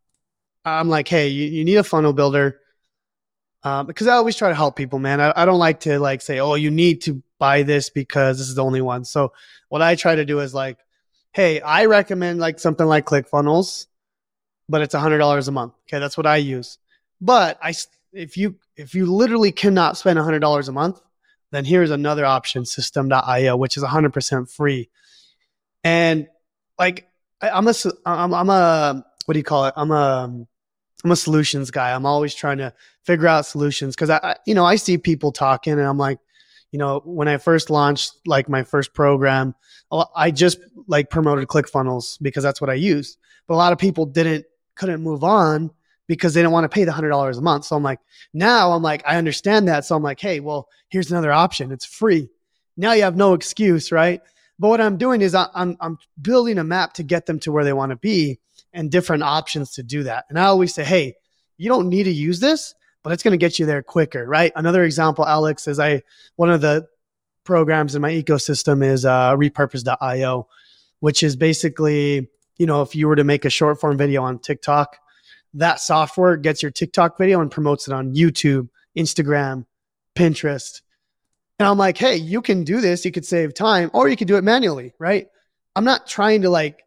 I'm like, hey, you need a funnel builder, because I always try to help people, man. I don't like to like say, oh, you need to buy this because this is the only one. So what I try to do is like, hey, I recommend like something like ClickFunnels, but it's $100 a month. Okay, that's what I use. But if you literally cannot spend $100 a month, then here's another option, System.io, which is 100% free. And like, I'm a what do you call it? I'm a solutions guy. I'm always trying to figure out solutions because I see people talking and I'm like, you know, when I first launched like my first program, I just like promoted ClickFunnels because that's what I used. But a lot of people couldn't move on because they don't want to pay the $100 a month. So I'm like, I understand that. So I'm like, hey, well, here's another option. It's free. Now you have no excuse, right? But what I'm doing is I'm building a map to get them to where they want to be and different options to do that. And I always say, hey, you don't need to use this, but it's going to get you there quicker, right? Another example, Alex, is one of the programs in my ecosystem is repurpose.io, which is basically, you know, if you were to make a short form video on TikTok, that software gets your TikTok video and promotes it on YouTube, Instagram, Pinterest. And I'm like, hey, you can do this. You could save time or you could do it manually, right? I'm not trying to like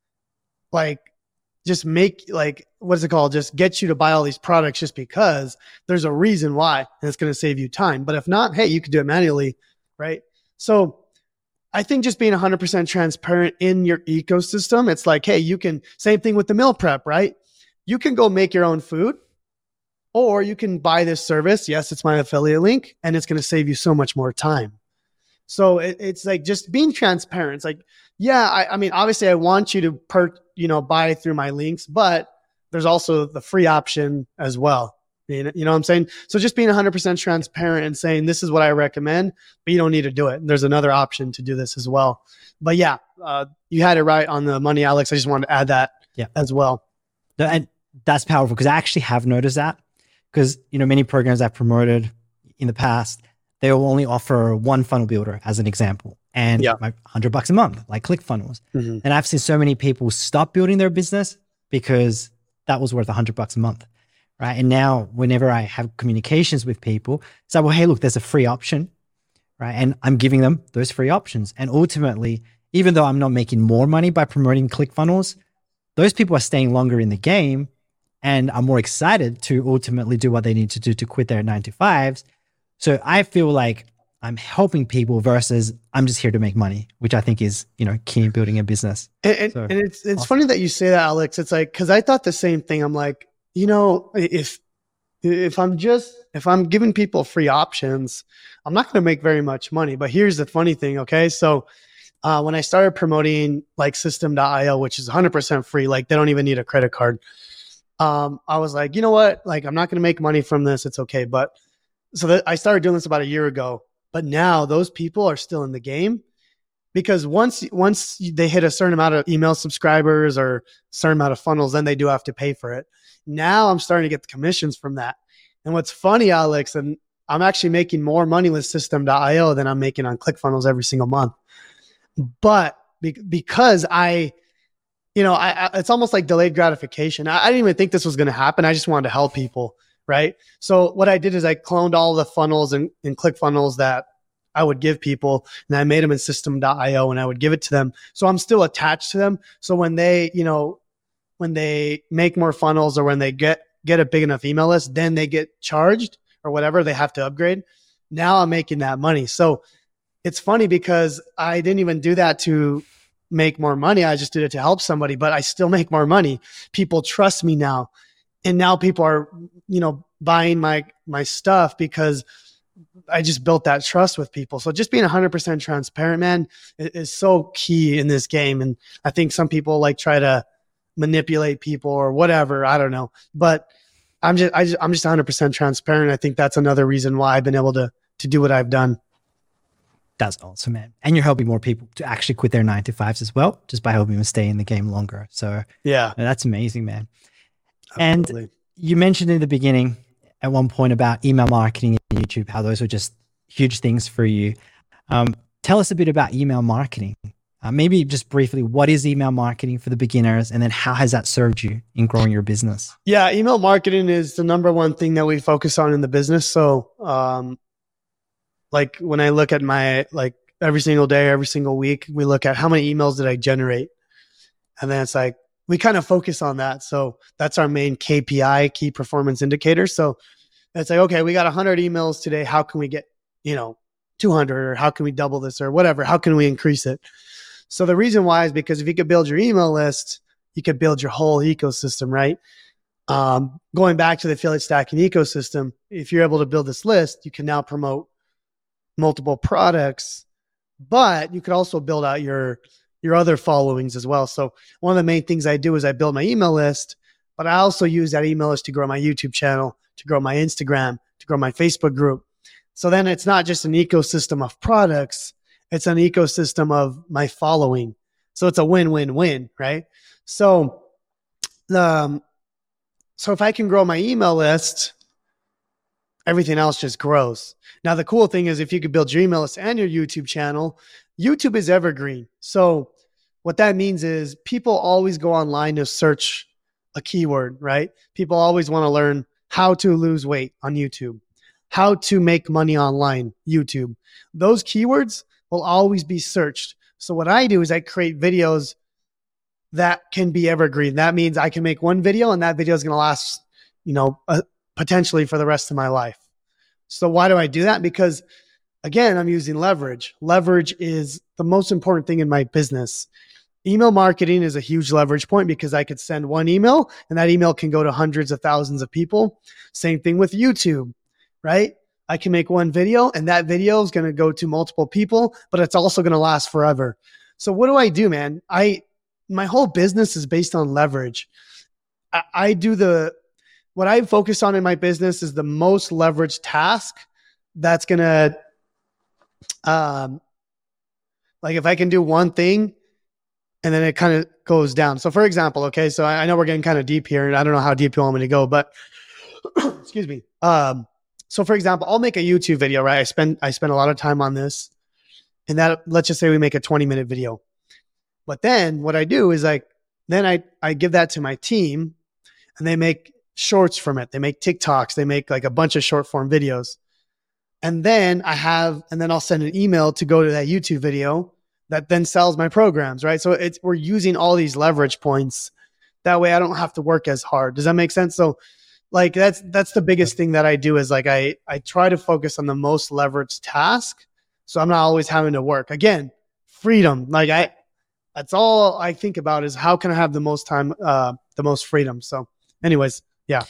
just make like, what is it called? Just get you to buy all these products just because there's a reason why, and it's going to save you time. But if not, hey, you could do it manually, right? So I think just being 100% transparent in your ecosystem, it's like, hey, same thing with the meal prep, right? You can go make your own food, or you can buy this service. Yes, it's my affiliate link, and it's going to save you so much more time. So it's like just being transparent. It's like, yeah, I mean, obviously I want you to buy through my links, but there's also the free option as well. You know what I'm saying? So just being 100% transparent and saying, this is what I recommend, but you don't need to do it. There's another option to do this as well. But yeah, you had it right on the money, Alex. I just wanted to add that as well. And that's powerful, because I actually have noticed that, because, many programs I've promoted in the past, they will only offer one funnel builder as an example, and like $100 a month, like ClickFunnels. Mm-hmm. And I've seen so many people stop building their business because that was worth $100 a month. Right. And now whenever I have communications with people, it's like, well, hey, look, there's a free option, right? And I'm giving them those free options. And ultimately, even though I'm not making more money by promoting ClickFunnels, those people are staying longer in the game and are more excited to ultimately do what they need to do to quit their 9-to-5s. So I feel like I'm helping people versus I'm just here to make money, which I think is, key in building a business. And it's awesome. Funny that you say that, Alex. It's like, because I thought the same thing. I'm like, if I'm giving people free options, I'm not going to make very much money. But here's the funny thing. Okay. So, when I started promoting like System.io, which is 100% free, like they don't even need a credit card. I was like, you know what? Like, I'm not going to make money from this. It's okay. But I started doing this about a year ago, but now those people are still in the game, because once they hit a certain amount of email subscribers or a certain amount of funnels, then they do have to pay for it. Now I'm starting to get the commissions from that. And what's funny, Alex, and I'm actually making more money with System.io than I'm making on ClickFunnels every single month. But because it's almost like delayed gratification. I didn't even think this was going to happen. I just wanted to help people, right? So what I did is I cloned all the funnels in ClickFunnels that I would give people, and I made them in System.io, and I would give it to them. So I'm still attached to them. So when they make more funnels, or when they get a big enough email list, then they get charged or whatever, they have to upgrade. Now I'm making that money. So it's funny because I didn't even do that to make more money. I just did it to help somebody, but I still make more money. People trust me now. And now people are, buying my stuff because I just built that trust with people. So just being 100% transparent, man, is so key in this game. And I think some people like try to manipulate people or whatever. I don't know, but I'm just 100% transparent. I think that's another reason why I've been able to do what I've done. That's awesome, man. And you're helping more people to actually quit their 9-to-5s as well, just by helping them stay in the game longer. So yeah, that's amazing, man. Absolutely. And you mentioned in the beginning at one point about email marketing and YouTube, how those were just huge things for you. Tell us a bit about email marketing. Maybe just briefly, what is email marketing for the beginners? And then how has that served you in growing your business? Yeah, email marketing is the number one thing that we focus on in the business. So, like when I look at every single day, every single week, we look at how many emails did I generate? And then it's like, we kind of focus on that. So that's our main KPI, key performance indicator. So it's like, okay, we got 100 emails today. How can we get, 200, or how can we double this or whatever? How can we increase it? So the reason why is because if you could build your email list, you could build your whole ecosystem, right? Going back to the affiliate stacking ecosystem, if you're able to build this list, you can now promote multiple products, but you could also build out your other followings as well. So one of the main things I do is I build my email list, but I also use that email list to grow my YouTube channel, to grow my Instagram, to grow my Facebook group. So then it's not just an ecosystem of products, it's an ecosystem of my following. So it's a win-win-win, right? So if I can grow my email list, everything else just grows. Now, the cool thing is if you could build your email list and your YouTube channel, YouTube is evergreen. So what that means is people always go online to search a keyword, right? People always want to learn how to lose weight on YouTube, how to make money online, YouTube. Those keywords will always be searched. So what I do is I create videos that can be evergreen. That means I can make one video and that video is going to last, potentially for the rest of my life. So why do I do that? Because again, I'm using leverage. Leverage is the most important thing in my business. Email marketing is a huge leverage point because I could send one email and that email can go to hundreds of thousands of people. Same thing with YouTube, right? I can make one video and that video is going to go to multiple people, but it's also going to last forever. So what do, man? My whole business is based on leverage. What I focus on in my business is the most leveraged task that's going to, like if I can do one thing and then it kind of goes down. So for example, okay, so I know we're getting kind of deep here and I don't know how deep you want me to go, but excuse me. So for example, I'll make a YouTube video, right? I spend a lot of time on this and that, let's just say we make a 20-minute video. But then what I do is then I give that to my team and they make shorts from it. They make TikToks. They make like a bunch of short form videos. And then I'll send an email to go to that YouTube video that then sells my programs, right? So we're using all these leverage points. That way I don't have to work as hard. Does that make sense? So like, that's the biggest thing that I do is like, I try to focus on the most leveraged task. So I'm not always having to work. Again, freedom. Like that's all I think about is how can I have the most time, the most freedom. So anyways, yeah.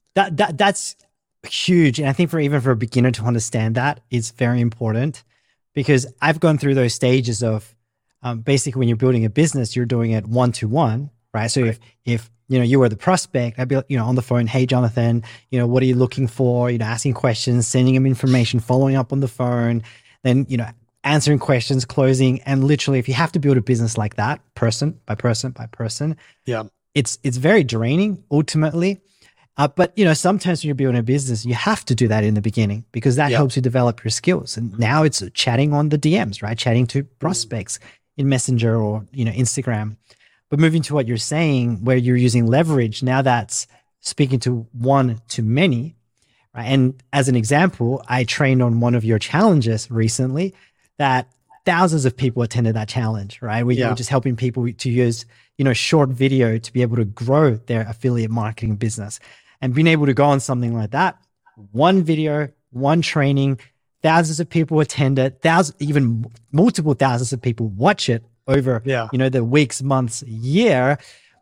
That's huge. And I think for a beginner to understand that is very important because I've gone through those stages of basically when you're building a business, you're doing it one-to-one, right? So right. If you were the prospect, I'd be on the phone, hey, Jonathan, what are you looking for? Asking questions, sending him information, following up on the phone, then, answering questions, closing. And literally, if you have to build a business like that, person by person by person, yeah, it's very draining ultimately. But sometimes when you're building a business, you have to do that in the beginning because that helps you develop your skills. And now it's chatting on the DMs, right? Chatting to prospects in Messenger or Instagram. But moving to what you're saying, where you're using leverage, now that's speaking to one to many, right? And as an example, I trained on one of your challenges recently that thousands of people attended that challenge, right? We were just helping people to use, short video to be able to grow their affiliate marketing business. And being able to go on something like that, one video, one training, thousands of people attend it, even multiple thousands of people watch it over, the weeks, months, year.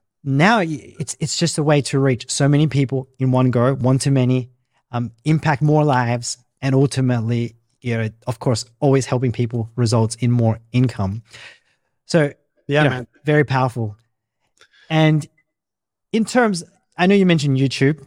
Now it's just a way to reach so many people in one go, one to many, impact more lives, and ultimately, of course, always helping people results in more income. So, man. Very powerful. And in terms, I know you mentioned YouTube,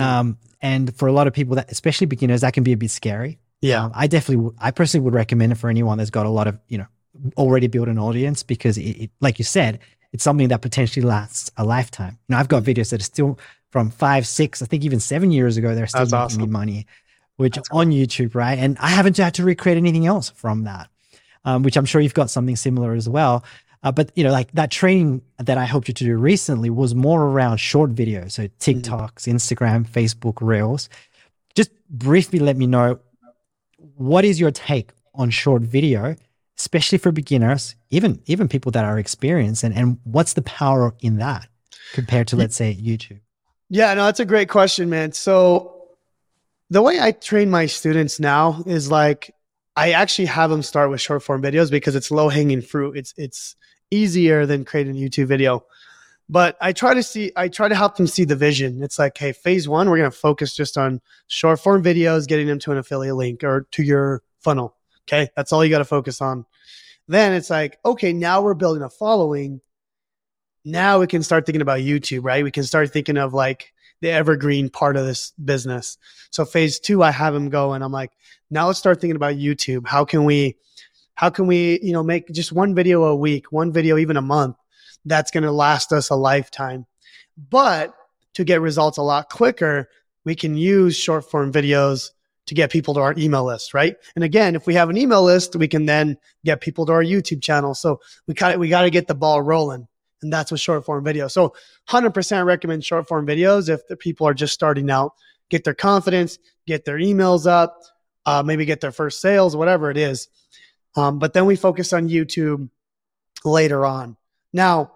and for a lot of people, that especially beginners, that can be a bit scary. Yeah, I personally would recommend it for anyone that's got a lot of already built an audience because it, like you said, it's something that potentially lasts a lifetime. I've got videos that are still from 5, 6, I think even 7 years ago, they're still making me money, which on YouTube, right? And I haven't had to recreate anything else from that, which I'm sure you've got something similar as well. But like that training that I helped you to do recently was more around short videos. So TikToks, Instagram, Facebook Reels. Just briefly let me know, what is your take on short video, especially for beginners, even people that are experienced, and what's the power in that compared to, let's say, YouTube? Yeah, no, that's a great question, man. So the way I train my students now is like, I actually have them start with short form videos because it's low hanging fruit. It's easier than creating a YouTube video. But I try to help them see the vision. It's like, hey, phase one, we're going to focus just on short form videos, getting them to an affiliate link or to your funnel. Okay. That's all you got to focus on. Then it's like, okay, now we're building a following. Now we can start thinking about YouTube, right? We can start thinking of like the evergreen part of this business. So phase two, I have them go and I'm like, now let's start thinking about YouTube. How can we, make just one video a week, one video even a month that's going to last us a lifetime. But to get results a lot quicker, we can use short form videos to get people to our email list, right? And again, if we have an email list, we can then get people to our YouTube channel. So we got to get the ball rolling. And that's with short form video. So 100% recommend short form videos if the people are just starting out, get their confidence, get their emails up, maybe get their first sales, whatever it is. But then we focus on YouTube later on. Now,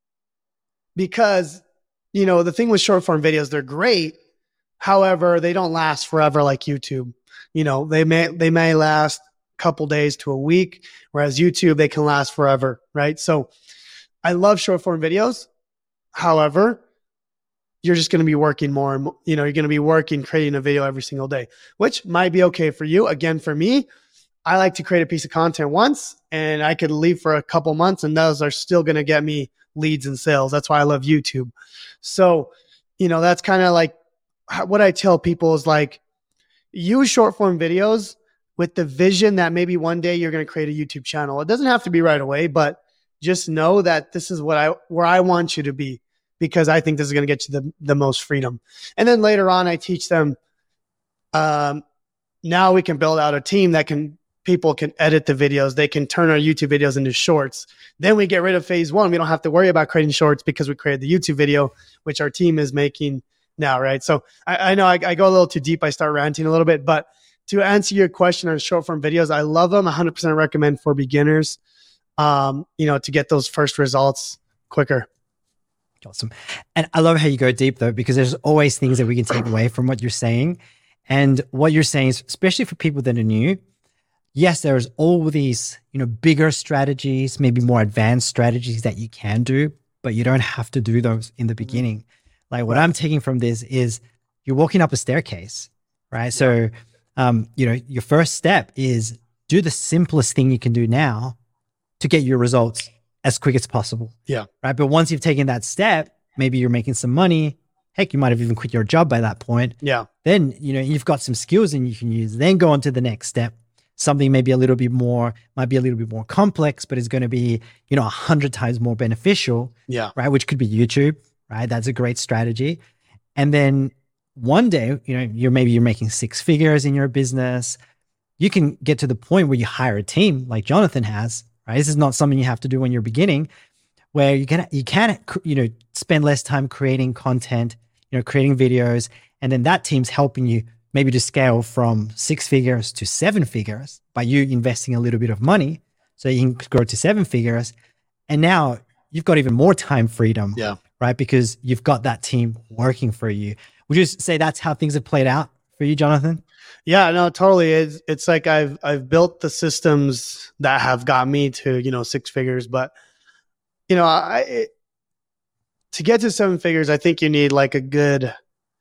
because, the thing with short form videos, they're great. However, they don't last forever like YouTube. They may last a couple days to a week, whereas YouTube, they can last forever, right? So I love short form videos. However, you're just going to be working more and you're going to be working, creating a video every single day, which might be okay for you. Again, for me, I like to create a piece of content once and I could leave for a couple months and those are still going to get me leads and sales. That's why I love YouTube. So, that's kind of like what I tell people is like, use short form videos with the vision that maybe one day you're going to create a YouTube channel. It doesn't have to be right away, but just know that this is where I want you to be, because I think this is going to get you the most freedom. And then later on, I teach them, now we can build out a team that people can edit the videos. They can turn our YouTube videos into shorts. Then we get rid of phase one. We don't have to worry about creating shorts because we created the YouTube video, which our team is making now, right? So I know I go a little too deep. I start ranting a little bit, but to answer your question on short form videos, I love them. 100% recommend for beginners, to get those first results quicker. Awesome. And I love how you go deep though, because there's always things that we can take away from what you're saying. And what you're saying is, especially for people that are new, yes, there's all these, bigger strategies, maybe more advanced strategies that you can do, but you don't have to do those in the beginning. Like what I'm taking from this is you're walking up a staircase, right? So, your first step is do the simplest thing you can do now to get your results as quick as possible. Yeah. Right. But once you've taken that step, maybe you're making some money. Heck, you might have even quit your job by that point. Yeah. Then, you've got some skills and you can use, then go on to the next step. Something might be a little bit more complex, but it's going to be, 100 times more beneficial. Yeah. Right. Which could be YouTube, right? That's a great strategy. And then one day, you're making 6 figures in your business. You can get to the point where you hire a team like Jonathan has, right? This is not something you have to do when you're beginning, where you can spend less time creating content, creating videos, and then that team's helping you maybe to scale from 6 figures to 7 figures by you investing a little bit of money, so you can grow to 7 figures. And now you've got even more time freedom, right? Because you've got that team working for you. Would you say that's how things have played out for you, Jonathan? Yeah, no, totally. It's like I've built the systems that have got me to 6 figures, but to get to 7 figures, I think you need like a good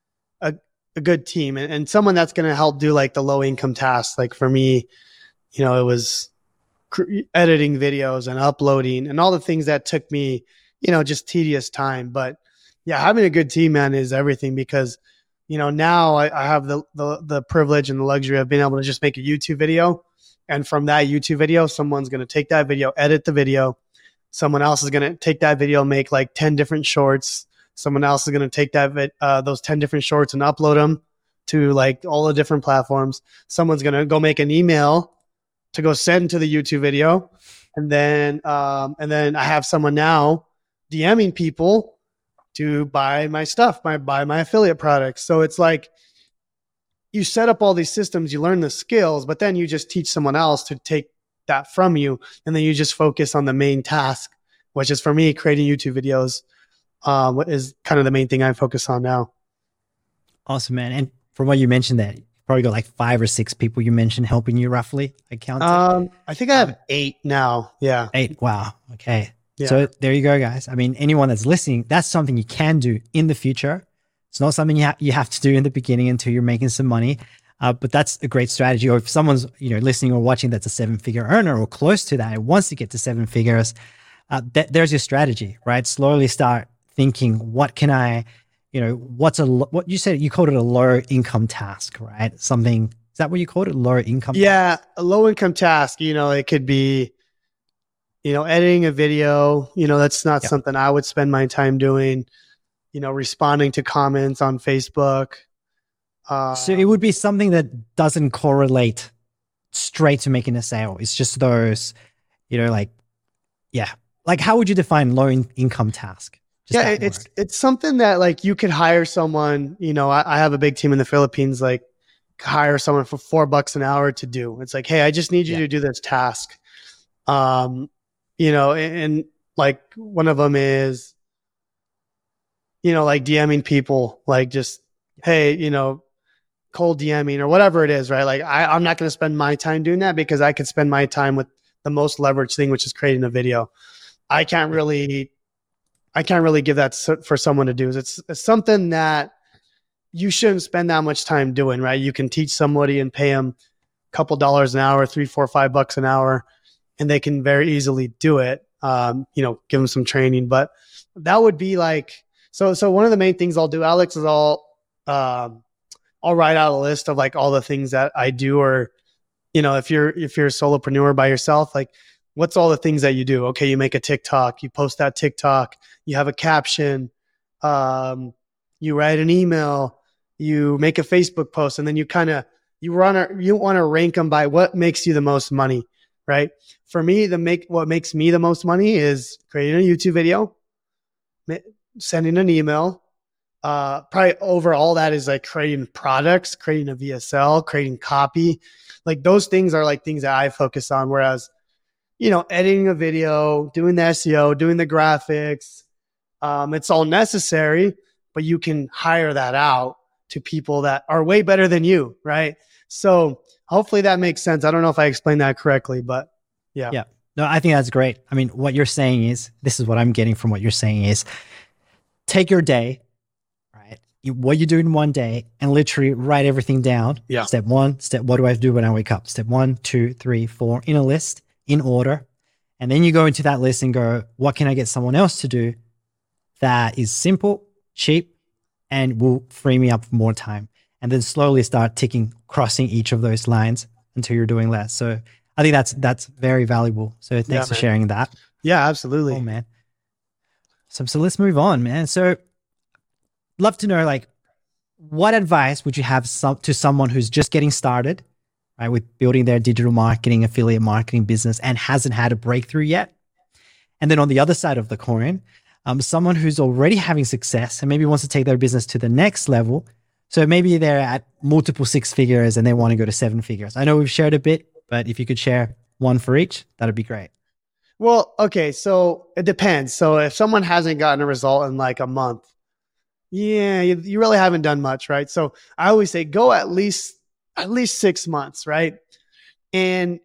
team and someone that's going to help do like the low income tasks. Like for me, it was editing videos and uploading and all the things that took me, just tedious time. But yeah, having a good team, man, is everything, because now I have the privilege and the luxury of being able to just make a YouTube video. And from that YouTube video, someone's going to take that video, edit the video. Someone else is going to take that video, make like 10 different shorts. Someone else is going to take those 10 different shorts and upload them to like all the different platforms. Someone's going to go make an email to go send to the YouTube video. And then I have someone now DMing people to buy my stuff, buy my affiliate products. So it's like you set up all these systems, you learn the skills, but then you just teach someone else to take that from you. And then you just focus on the main task, which is for me, creating YouTube videos, what is kind of the main thing I focus on now. Awesome, man. And from what you mentioned, that you probably got like 5 or 6 people you mentioned helping you roughly, I counted. I think I have 8 now. Yeah. 8. Wow. Okay. Yeah. So there you go, guys. I mean, anyone that's listening, that's something you can do in the future. It's not something you have to do in the beginning until you're making some money. But that's a great strategy. Or if someone's listening or watching that's a 7-figure earner or close to that and wants to get to 7 figures, there's your strategy, right? Slowly start thinking, what can I, what you said, you called it a low income task, right? Something, is that what you called it? Low income? Yeah. Task? A low income task, it could be, editing a video, that's not something I would spend my time doing, responding to comments on Facebook. So it would be something that doesn't correlate straight to making a sale. It's just those, like how would you define low income task? It's something that like you could hire someone, I have a big team in the Philippines, like hire someone for $4 an hour to do. It's like, hey, I just need you to do this task. And like one of them is, like DMing people, like just, hey, cold DMing or whatever it is, right? Like I'm not going to spend my time doing that because I could spend my time with the most leveraged thing, which is creating a video. I can't really give that for someone to do. It's something that you shouldn't spend that much time doing, right? You can teach somebody and pay them a couple dollars an hour, $3, $4, $5 an hour, and they can very easily do it. Give them some training, but that would be like, so one of the main things I'll do, Alex, is I'll write out a list of like all the things that I do, or, if you're a solopreneur by yourself, like what's all the things that you do? Okay. You make a TikTok, you post that TikTok, you have a caption, you write an email, you make a Facebook post, and then you want to rank them by what makes you the most money, right? For me, what makes me the most money is creating a YouTube video, sending an email. Probably over all that is like creating products, creating a VSL, creating copy. Like those things are like things that I focus on. Whereas, editing a video, doing the SEO, doing the graphics, it's all necessary, but you can hire that out to people that are way better than you, right? So hopefully that makes sense. I don't know if I explained that correctly, but yeah. Yeah. No, I think that's great. I mean, what you're saying is, this is what I'm getting from what you're saying is, take your day, right? What you do in one day, and literally write everything down. Yeah. Step 1, what do I do when I wake up? Step 1, 2, 3, 4, in a list, in order. And then you go into that list and go, what can I get someone else to do that is simple, cheap, and will free me up more time? And then slowly start crossing each of those lines until you're doing less. So I think that's very valuable. So thanks for sharing that. Yeah, absolutely. Oh man. So let's move on, man. So love to know, like, what advice would you have to someone who's just getting started, right, with building their digital marketing, affiliate marketing business, and hasn't had a breakthrough yet? And then on the other side of the coin, someone who's already having success and maybe wants to take their business to the next level. So maybe they're at multiple 6 figures and they want to go to 7 figures. I know we've shared a bit, but if you could share one for each, that'd be great. Well, okay. So it depends. So if someone hasn't gotten a result in like a month, yeah, you really haven't done much, right? So I always say go at least 6 months, right? And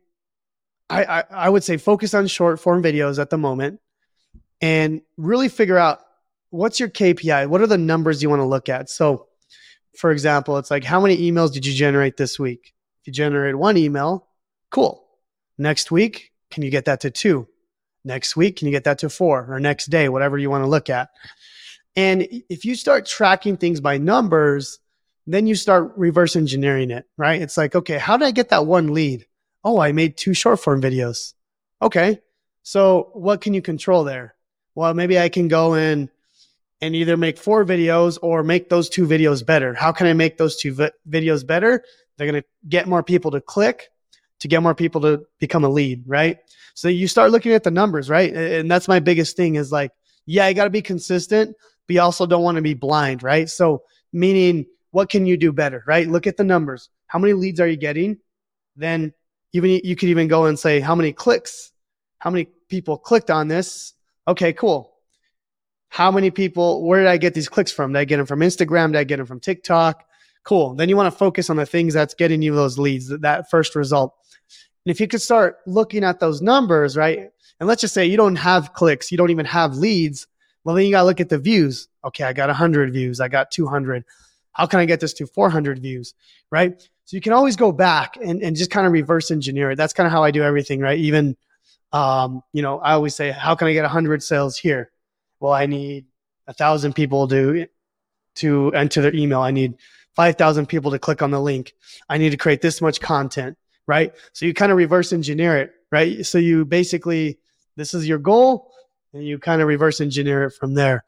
I would say focus on short form videos at the moment and really figure out what's your KPI. What are the numbers you want to look at? So for example, it's like, how many emails did you generate this week? If you generate 1 email, cool. Next week, can you get that to 2? Next week, can you get that to 4? Or next day, whatever you want to look at. And if you start tracking things by numbers, then you start reverse engineering it, right? It's like, okay, how did I get that 1 lead? Oh, I made 2 short form videos. Okay. So what can you control there? Well, maybe I can go in and either make 4 videos or make those 2 videos better. How can I make those 2 videos better? They're going to get more people to click, to get more people to become a lead, right? So you start looking at the numbers, right? And that's my biggest thing is like, yeah, you got to be consistent, but you also don't want to be blind, right? So meaning, what can you do better, right? Look at the numbers. How many leads are you getting? Then you could even go and say, how many clicks? How many people clicked on this? Okay, cool. How many people, where did I get these clicks from? Did I get them from Instagram? Did I get them from TikTok? Cool. Then you want to focus on the things that's getting you those leads, that first result. And if you could start looking at those numbers, right? And let's just say you don't have clicks, you don't even have leads. Well, then you got to look at the views. Okay, I got 100 views. I got 200. How can I get this to 400 views, right? So you can always go back and just kind of reverse engineer it. That's kind of how I do everything, right? Even, I always say, how can I get 100 sales here? Well, I need 1,000 people to enter their email. I need 5,000 people to click on the link. I need to create this much content, right? So you kind of reverse engineer it, right? So you basically, this is your goal, and you kind of reverse engineer it from there.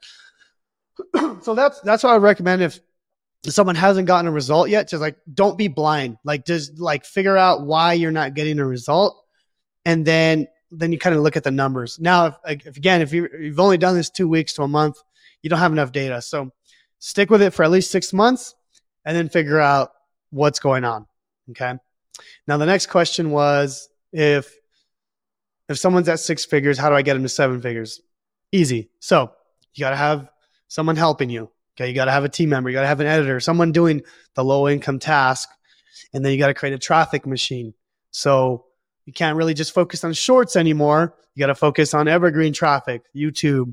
So that's what I recommend if someone hasn't gotten a result yet. Just like, don't be blind. Like, just like figure out why you're not getting a result, and then you kind of look at the numbers. Now, if you've only done this 2 weeks to a month, you don't have enough data. So stick with it for at least 6 months, and then figure out what's going on. Okay. Now the next question was, if someone's at 6 figures, how do I get them to 7 figures? Easy. So you got to have someone helping you. Okay. You got to have a team member. You got to have an editor, someone doing the low income task. And then you got to create a traffic machine. So you can't really just focus on shorts anymore. You got to focus on evergreen traffic, YouTube.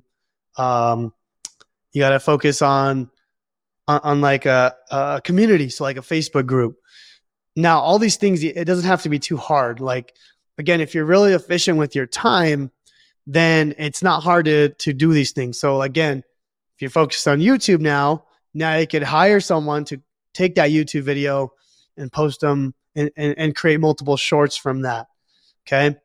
You got to focus on like a community. So like a Facebook group. Now, all these things, it doesn't have to be too hard. Like, again, if you're really efficient with your time, then it's not hard to do these things. So again, if you're focused on YouTube now you could hire someone to take that YouTube video and post them and create multiple shorts from that. Okay.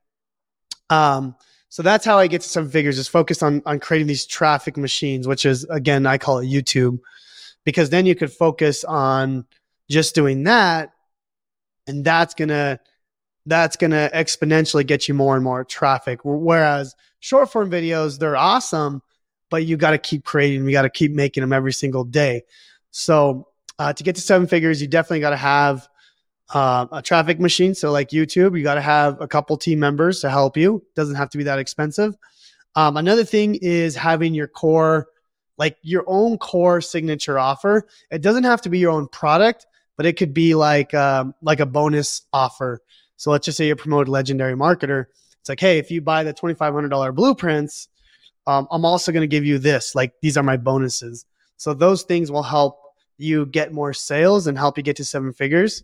So that's how I get to 7 figures, is focused on creating these traffic machines, which is, again, I call it YouTube, because then you could focus on just doing that. And that's going to exponentially get you more and more traffic. Whereas short form videos, they're awesome, but you got to keep creating. You got to keep making them every single day. So to get to 7 figures, you definitely got to have a traffic machine. So like YouTube, you got to have a couple team members to help you. Doesn't have to be that expensive. Another thing is having your core, like your own core signature offer. It doesn't have to be your own product, but it could be like a bonus offer. So let's just say you're promoted legendary marketer. It's like, hey, if you buy the $2,500 blueprints, I'm also going to give you this. Like, these are my bonuses. So those things will help you get more sales and help you get to 7 figures.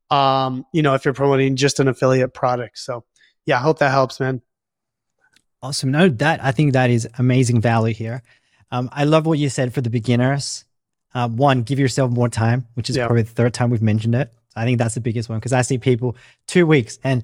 If you're promoting just an affiliate product. So yeah, I hope that helps, man. Awesome. No, I think that is amazing value here. I love what you said for the beginners. One, give yourself more time, which is probably the 3rd time we've mentioned it. I think that's the biggest one, because I see people 2 weeks and,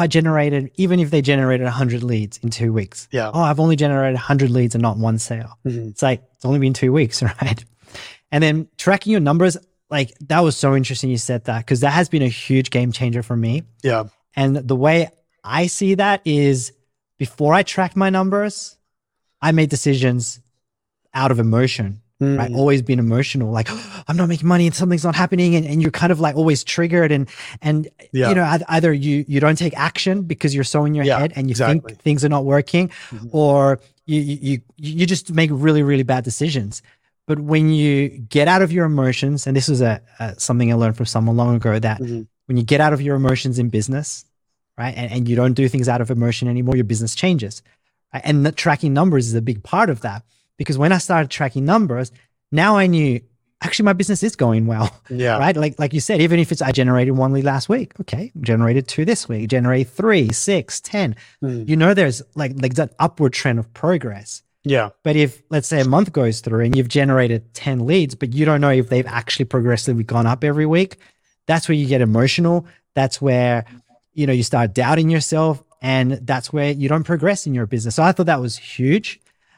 even if they generated 100 leads in 2 weeks. Yeah. Oh, I've only generated 100 leads and not one sale. Mm-hmm. It's like, it's only been 2 weeks, right? And then tracking your numbers, like, that was so interesting you said that, because that has been a huge game changer for me. Yeah. And the way I see that is, before I tracked my numbers, I made decisions out of emotion. Right? Always been emotional, like, oh, I'm not making money and something's not happening. And you're kind of like always triggered and either you don't take action because you're so in your head and you think things are not working, or you just make really, really bad decisions. But when you get out of your emotions, and this was something I learned from someone long ago, that when you get out of your emotions in business, right, and you don't do things out of emotion anymore, your business changes. Right? And the tracking numbers is a big part of that. Because when I started tracking numbers, now I knew actually my business is going well. Yeah. Right. Like you said, even if I generated 1 lead last week, okay, generated 2 this week, generate 3, 6, 10. There's like that upward trend of progress. Yeah. But if, let's say, a month goes through and you've generated 10 leads, but you don't know if they've actually progressively gone up every week, that's where you get emotional. That's where, you start doubting yourself, and that's where you don't progress in your business. So I thought that was huge.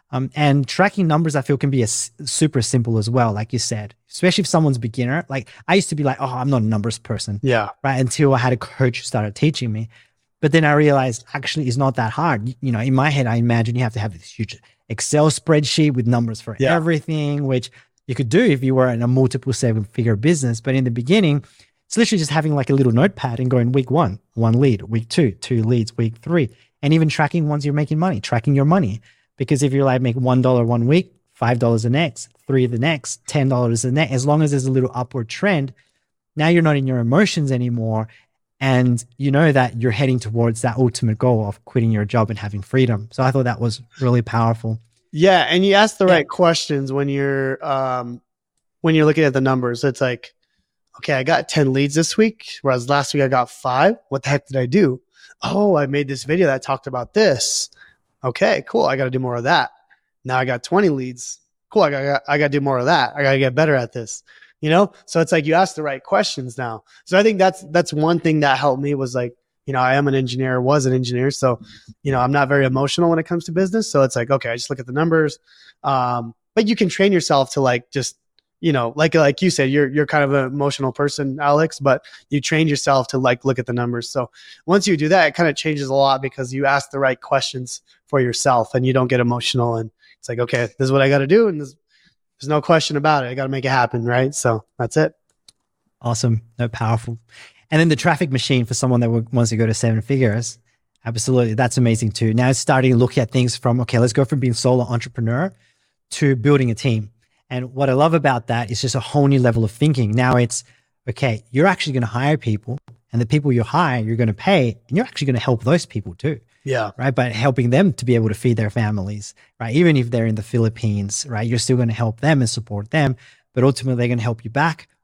And tracking numbers, I feel, can be super simple as well, like you said, especially if someone's beginner. Like, I used to be like, oh, I'm not a numbers person. Yeah. Right. Until I had a coach who started teaching me. But then I realized actually it's not that hard. In my head, I imagine you have to have this huge Excel spreadsheet with numbers for everything, which you could do if you were in a multiple 7-figure business. But in the beginning, it's literally just having like a little notepad and going week 1, 1 lead, week 2, 2 leads, week 3, and even tracking once you're making money, tracking your money. Because if you're like, make $1 one week, $5 the next, $3 the next, $10 the next, as long as there's a little upward trend, now you're not in your emotions anymore. And you know that you're heading towards that ultimate goal of quitting your job and having freedom. So I thought that was really powerful. Yeah. And you ask the right questions when you're looking at the numbers. It's like, okay, I got 10 leads this week, whereas last week I got 5. What the heck did I do? Oh, I made this video that talked about this. Okay, cool. I got to do more of that. Now I got 20 leads. Cool. I got to do more of that. I got to get better at this, So it's like you ask the right questions now. So I think that's one thing that helped me was like, I am an engineer, was an engineer. So, I'm not very emotional when it comes to business. So it's like, okay, I just look at the numbers. But you can train yourself to like, just, like you said, you're kind of an emotional person, Alex, but you train yourself to like, look at the numbers. So once you do that, it kind of changes a lot because you ask the right questions for yourself and you don't get emotional. And it's like, okay, this is what I got to do. And there's no question about it. I got to make it happen. Right. So that's it. Awesome. No, powerful. And then the traffic machine for someone that wants to go to 7 figures. Absolutely. That's amazing too. Now it's starting to look at things from, okay, let's go from being solo entrepreneur to building a team. And what I love about that is just a whole new level of thinking. Now it's, okay, you're actually going to hire people, and the people you hire, you're going to pay, and you're actually going to help those people too. Yeah. Right. But helping them to be able to feed their families, right? Even if they're in the Philippines, right? You're still going to help them and support them, but ultimately they're going to help you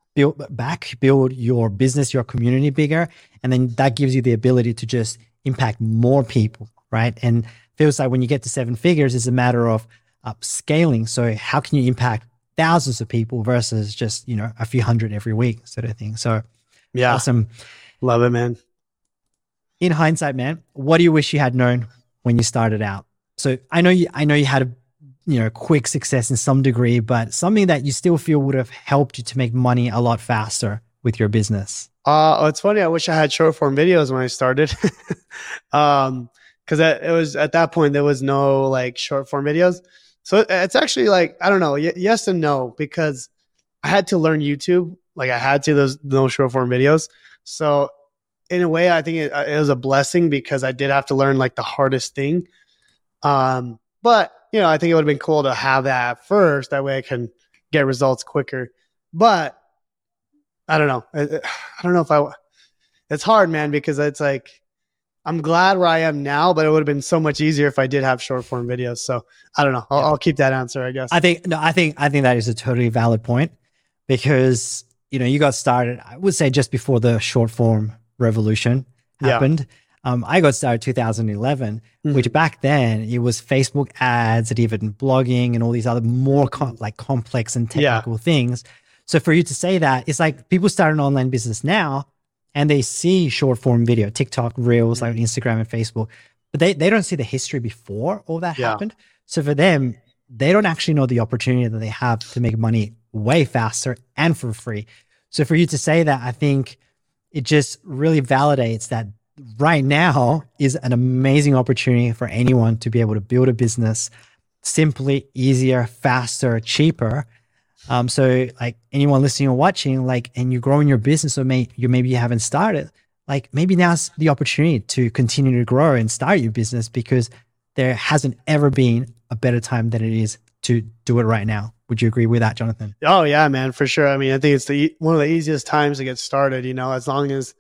build your business, your community bigger. And then that gives you the ability to just impact more people, right? And feels like when you get to 7 figures, it's a matter of scaling. So how can you impact thousands of people versus just, a few hundred every week sort of thing. So yeah, awesome. Love it, man. In hindsight, man, what do you wish you had known when you started out? So I know you had a quick success in some degree, but something that you still feel would have helped you to make money a lot faster with your business. It's funny. I wish I had short form videos when I started. Cause it was at that point, there was no like short form videos. So it's actually like, I don't know. Yes and no, because I had to learn YouTube. Like I had to, there's no short form videos. So in a way, I think it was a blessing because I did have to learn like the hardest thing. But I think it would have been cool to have that first. That way I can get results quicker. But I don't know. I don't know if it's hard, man, because it's like, I'm glad where I am now, but it would have been so much easier if I did have short form videos. So I don't know. I'll keep that answer, I guess. I think that is a totally valid point because, you got started, I would say just before the short form revolution happened. I got started 2011, which back then it was Facebook ads and even blogging and all these other more complex and technical things. So for you to say that, it's like people start an online business now and they see short form video, TikTok, Reels, like Instagram and Facebook, but they don't see the history before all that happened. So for them, they don't actually know the opportunity that they have to make money way faster and for free. So for you to say that, I think it just really validates that right now is an amazing opportunity for anyone to be able to build a business simply, easier, faster, cheaper. So like anyone listening or watching, and you're growing your business, or maybe you haven't started, maybe now's the opportunity to continue to grow and start your business because there hasn't ever been a better time than it is to do it right now. Would you agree with that, Jonathan? Oh yeah, man, for sure. I mean, I think it's one of the easiest times to get started, as long as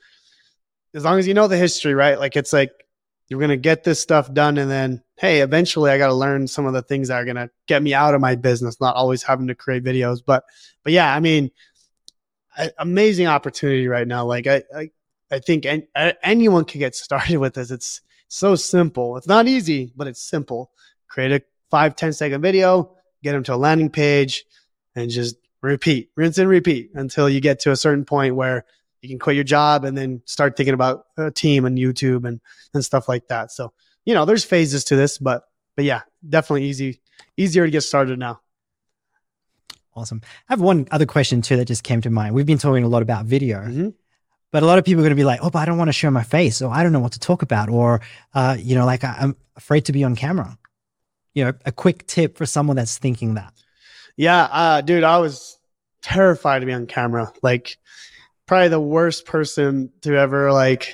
you know the history, right? Like it's like, you're going to get this stuff done. And then, hey, eventually I got to learn some of the things that are going to get me out of my business, not always having to create videos. But yeah, I mean, amazing opportunity right now. Like I think anyone can get started with this. It's so simple. It's not easy, but it's simple. Create a 5-10 second video, get them to a landing page, and just rinse and repeat until you get to a certain point where you can quit your job and then start thinking about a team and YouTube and stuff like that. So, there's phases to this, but yeah, definitely easier to get started now. Awesome. I have one other question too that just came to mind. We've been talking a lot about video, but a lot of people are going to be like, oh, but I don't want to show my face, or I don't know what to talk about, or, I'm afraid to be on camera. A quick tip for someone that's thinking that. Yeah. Dude, I was terrified to be on camera. Probably the worst person to ever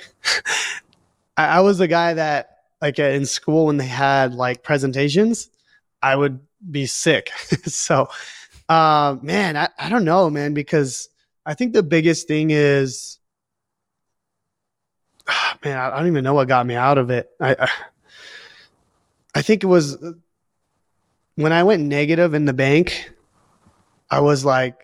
I was the guy that in school when they had presentations, I would be sick. So, man, I don't know, man, because I think the biggest thing is, man, I don't even know what got me out of it. I think it was when I went negative in the bank, I was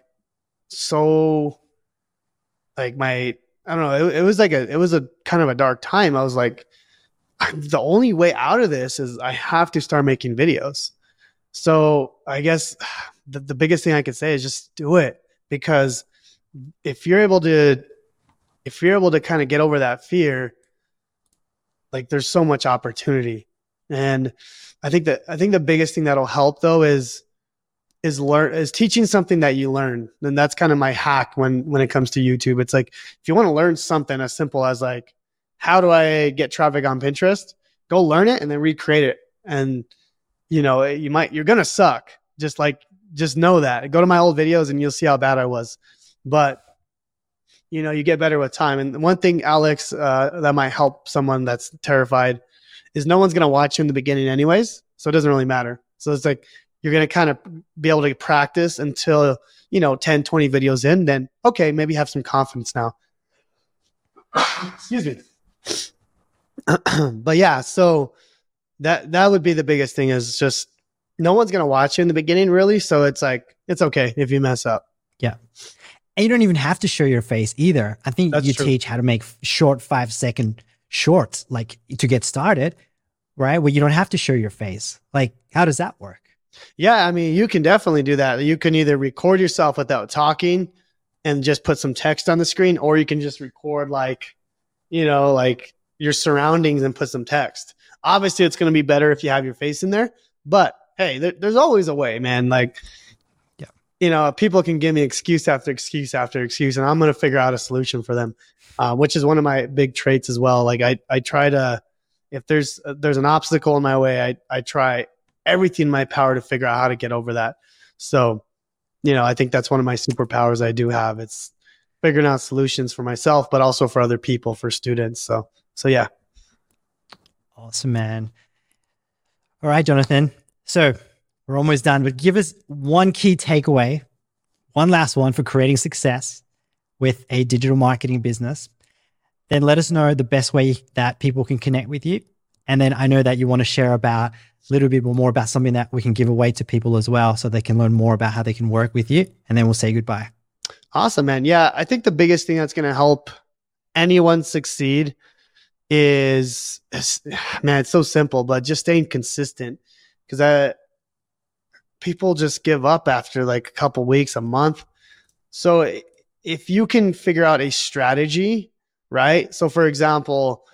so I don't know. It was a kind of a dark time. I was like, the only way out of this is I have to start making videos. So I guess the biggest thing I could say is just do it, because if you're able to kind of get over that fear, there's so much opportunity. And I think the biggest thing that'll help though is teaching something that you learn. And that's kind of my hack when it comes to YouTube. It's if you want to learn something as simple as how do I get traffic on Pinterest, go learn it and then recreate it. And you're going to suck. Just know that. Go to my old videos and you'll see how bad I was. But you get better with time. And one thing, Alex, that might help someone that's terrified is no one's going to watch you in the beginning anyways. So it doesn't really matter. So it's you're going to kind of be able to practice until, 10, 20 videos in, then, okay, maybe have some confidence now. Excuse me. But yeah, so that would be the biggest thing, is just no one's going to watch you in the beginning, really. So it's like, it's okay if you mess up. Yeah. And you don't even have to show your face either. I think That's you true. teach how to make short 5-second shorts, like to get started, right? Where you don't have to show your face. Like, how does that work? Yeah, I mean, you can definitely do that. You can either record yourself without talking and just put some text on the screen, or you can just record like your surroundings and put some text. Obviously, it's going to be better if you have your face in there, but hey, there's always a way, man. Like, people can give me excuse after excuse after excuse, and I'm going to figure out a solution for them, which is one of my big traits as well. Like I try to, if there's an obstacle in my way, I try everything in my power to figure out how to get over that. So, I think that's one of my superpowers I do have. It's figuring out solutions for myself, but also for other people, for students. So yeah. Awesome, man. All right, Jonathan. So we're almost done, but give us one key takeaway, one last one for creating success with a digital marketing business. Then let us know the best way that people can connect with you. And then I know that you want to share about a little bit more about something that we can give away to people as well, so they can learn more about how they can work with you. And then we'll say goodbye. Awesome, man. Yeah, I think the biggest thing that's going to help anyone succeed is, man, it's so simple, but just staying consistent. Because people just give up after like a couple weeks, a month. So if you can figure out a strategy, right? So for example,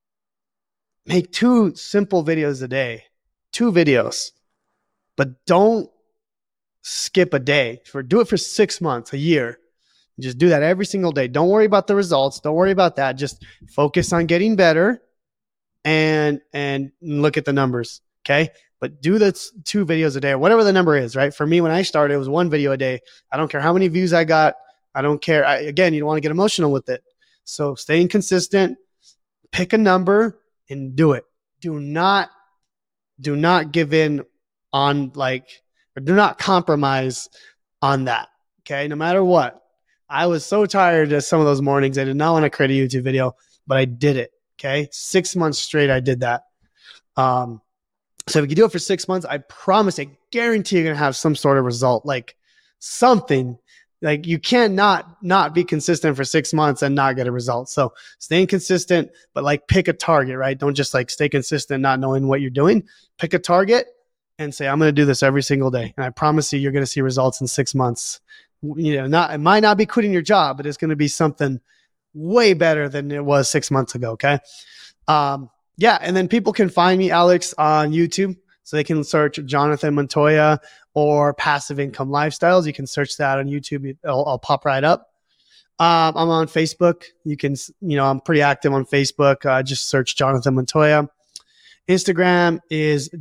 make 2 simple videos a day, 2 videos, but don't skip a day. Do it for 6 months, a year. Just do that every single day. Don't worry about the results. Don't worry about that. Just focus on getting better and look at the numbers. Okay. But do the 2 videos a day, or whatever the number is, right? For me, when I started, it was 1 video a day. I don't care how many views I got. I don't care. Again, you don't want to get emotional with it. So staying consistent, pick a number and do it. Do not give in on or do not compromise on that. Okay. No matter what. I was so tired of some of those mornings. I did not want to create a YouTube video, but I did it. Okay. 6 months straight, I did that. So if you do it for 6 months, I promise, I guarantee you're going to have some sort of result, like something. Like you can't not be consistent for 6 months and not get a result. So staying consistent, but like pick a target, right? Don't just like stay consistent, not knowing what you're doing. Pick a target and say, I'm going to do this every single day. And I promise you, you're going to see results in 6 months. It might not be quitting your job, but it's going to be something way better than it was 6 months ago. Okay. Yeah. And then people can find me, Alex, on YouTube. So they can search Jonathan Montoya or Passive Income Lifestyles. You can search that on YouTube. I'll pop right up. I'm on Facebook. You can, I'm pretty active on Facebook. Just search Jonathan Montoya. Instagram is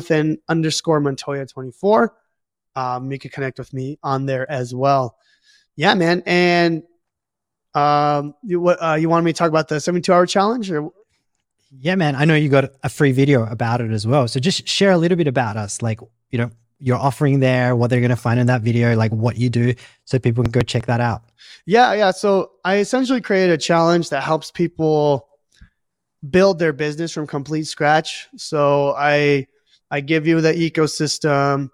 Jonathan_Montoya24. You can connect with me on there as well. Yeah, man. And you wanted me to talk about the 72-hour challenge? Or? Yeah, man. I know you got a free video about it as well. So just share a little bit about us, like, your offering there, what they're going to find in that video, like what you do, so people can go check that out. Yeah. So I essentially created a challenge that helps people build their business from complete scratch. So I give you the ecosystem.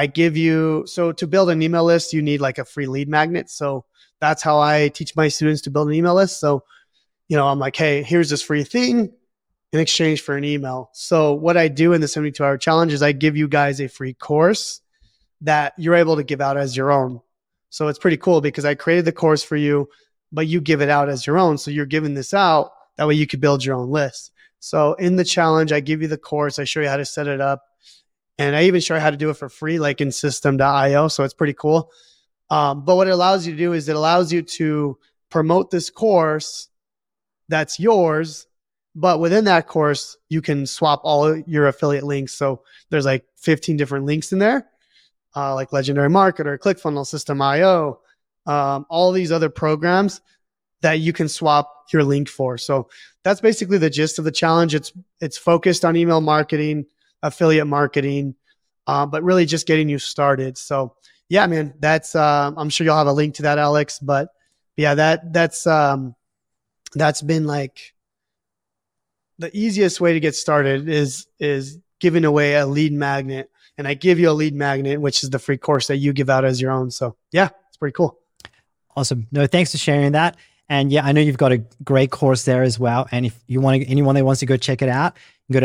So to build an email list, you need like a free lead magnet. So that's how I teach my students to build an email list. So, I'm like, hey, here's this free thing in exchange for an email. So what I do in the 72-hour challenge is I give you guys a free course that you're able to give out as your own. So it's pretty cool because I created the course for you, but you give it out as your own. So you're giving this out. That way you could build your own list. So in the challenge, I give you the course. I show you how to set it up. And I even show you how to do it for free, like in system.io. So it's pretty cool. But what it allows you to do is it allows you to promote this course that's yours. But within that course, you can swap all your affiliate links. So there's like 15 different links in there, like Legendary Marketer, ClickFunnels, System.io, all these other programs that you can swap your link for. So that's basically the gist of the challenge. It's focused on email marketing, affiliate marketing, but really just getting you started. So yeah, man, that's, I'm sure you'll have a link to that, Alex, but yeah, that's been like the easiest way to get started is giving away a lead magnet. And I give you a lead magnet, which is the free course that you give out as your own. So yeah, it's pretty cool. Awesome. No, thanks for sharing that. And yeah, I know you've got a great course there as well. And if you want anyone that wants to go check it out, go to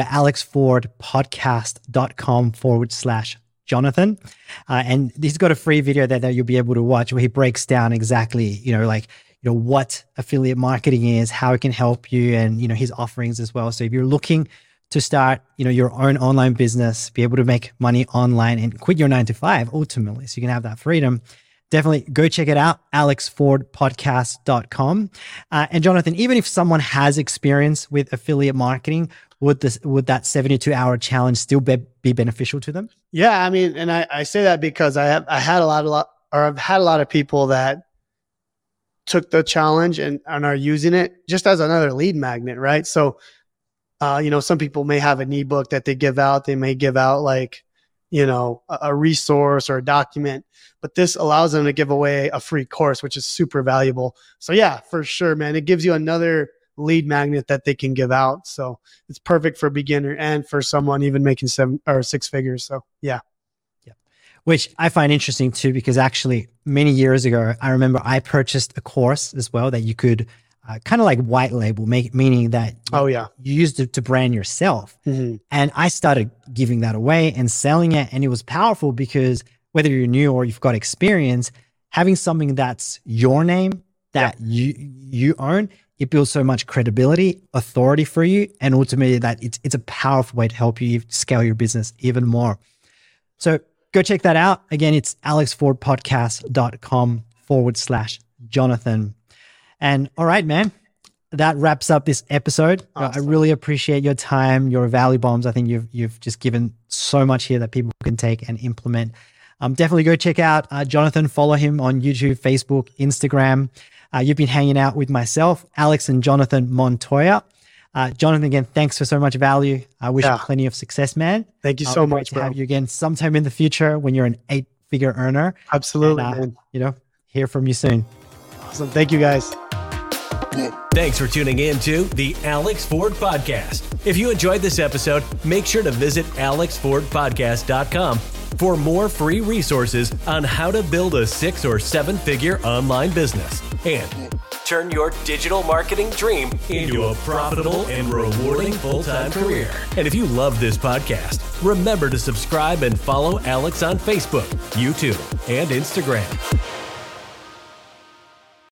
alexfordpodcast.com/Jonathan. And he's got a free video there that you'll be able to watch where he breaks down exactly, what affiliate marketing is, how it can help you, and, his offerings as well. So if you're looking to start, your own online business, be able to make money online and quit your 9-to-5 ultimately, so you can have that freedom, definitely go check it out, alexfordpodcast.com. And Jonathan, even if someone has experience with affiliate marketing, would that 72-hour challenge still be beneficial to them? Yeah, I mean, and I say that because I've had a lot of people that took the challenge and are using it just as another lead magnet, right? So, some people may have an ebook that they give out. They may give out a resource or a document, but this allows them to give away a free course, which is super valuable. So yeah, for sure, man, it gives you another lead magnet that they can give out. So it's perfect for a beginner and for someone even making 7 or 6 figures. So yeah. Which I find interesting too, because actually many years ago, I remember I purchased a course as well that you could kind of like white label, meaning that you used it to brand yourself. Mm-hmm. And I started giving that away and selling it. And it was powerful because whether you're new or you've got experience, having something that's your name that you own, it builds so much credibility, authority for you. And ultimately that it's a powerful way to help you scale your business even more. So go check that out. Again, it's alexfordpodcast.com/Jonathan. And all right, man, that wraps up this episode. Awesome. I really appreciate your time, your value bombs. I think you've just given so much here that people can take and implement. Definitely go check out Jonathan. Follow him on YouTube, Facebook, Instagram. You've been hanging out with myself, Alex and Jonathan Montoya. Jonathan, again, thanks for so much value. I wish you plenty of success, man. Thank you so much, bro. Have you again sometime in the future when you're an 8-figure earner. Absolutely, man. Hear from you soon. Awesome. Thank you, guys. Thanks for tuning in to the Alex Ford Podcast. If you enjoyed this episode, make sure to visit alexfordpodcast.com for more free resources on how to build a 6 or 7-figure online business and turn your digital marketing dream into a profitable and rewarding full-time career. And if you love this podcast, remember to subscribe and follow Alex on Facebook, YouTube, and Instagram.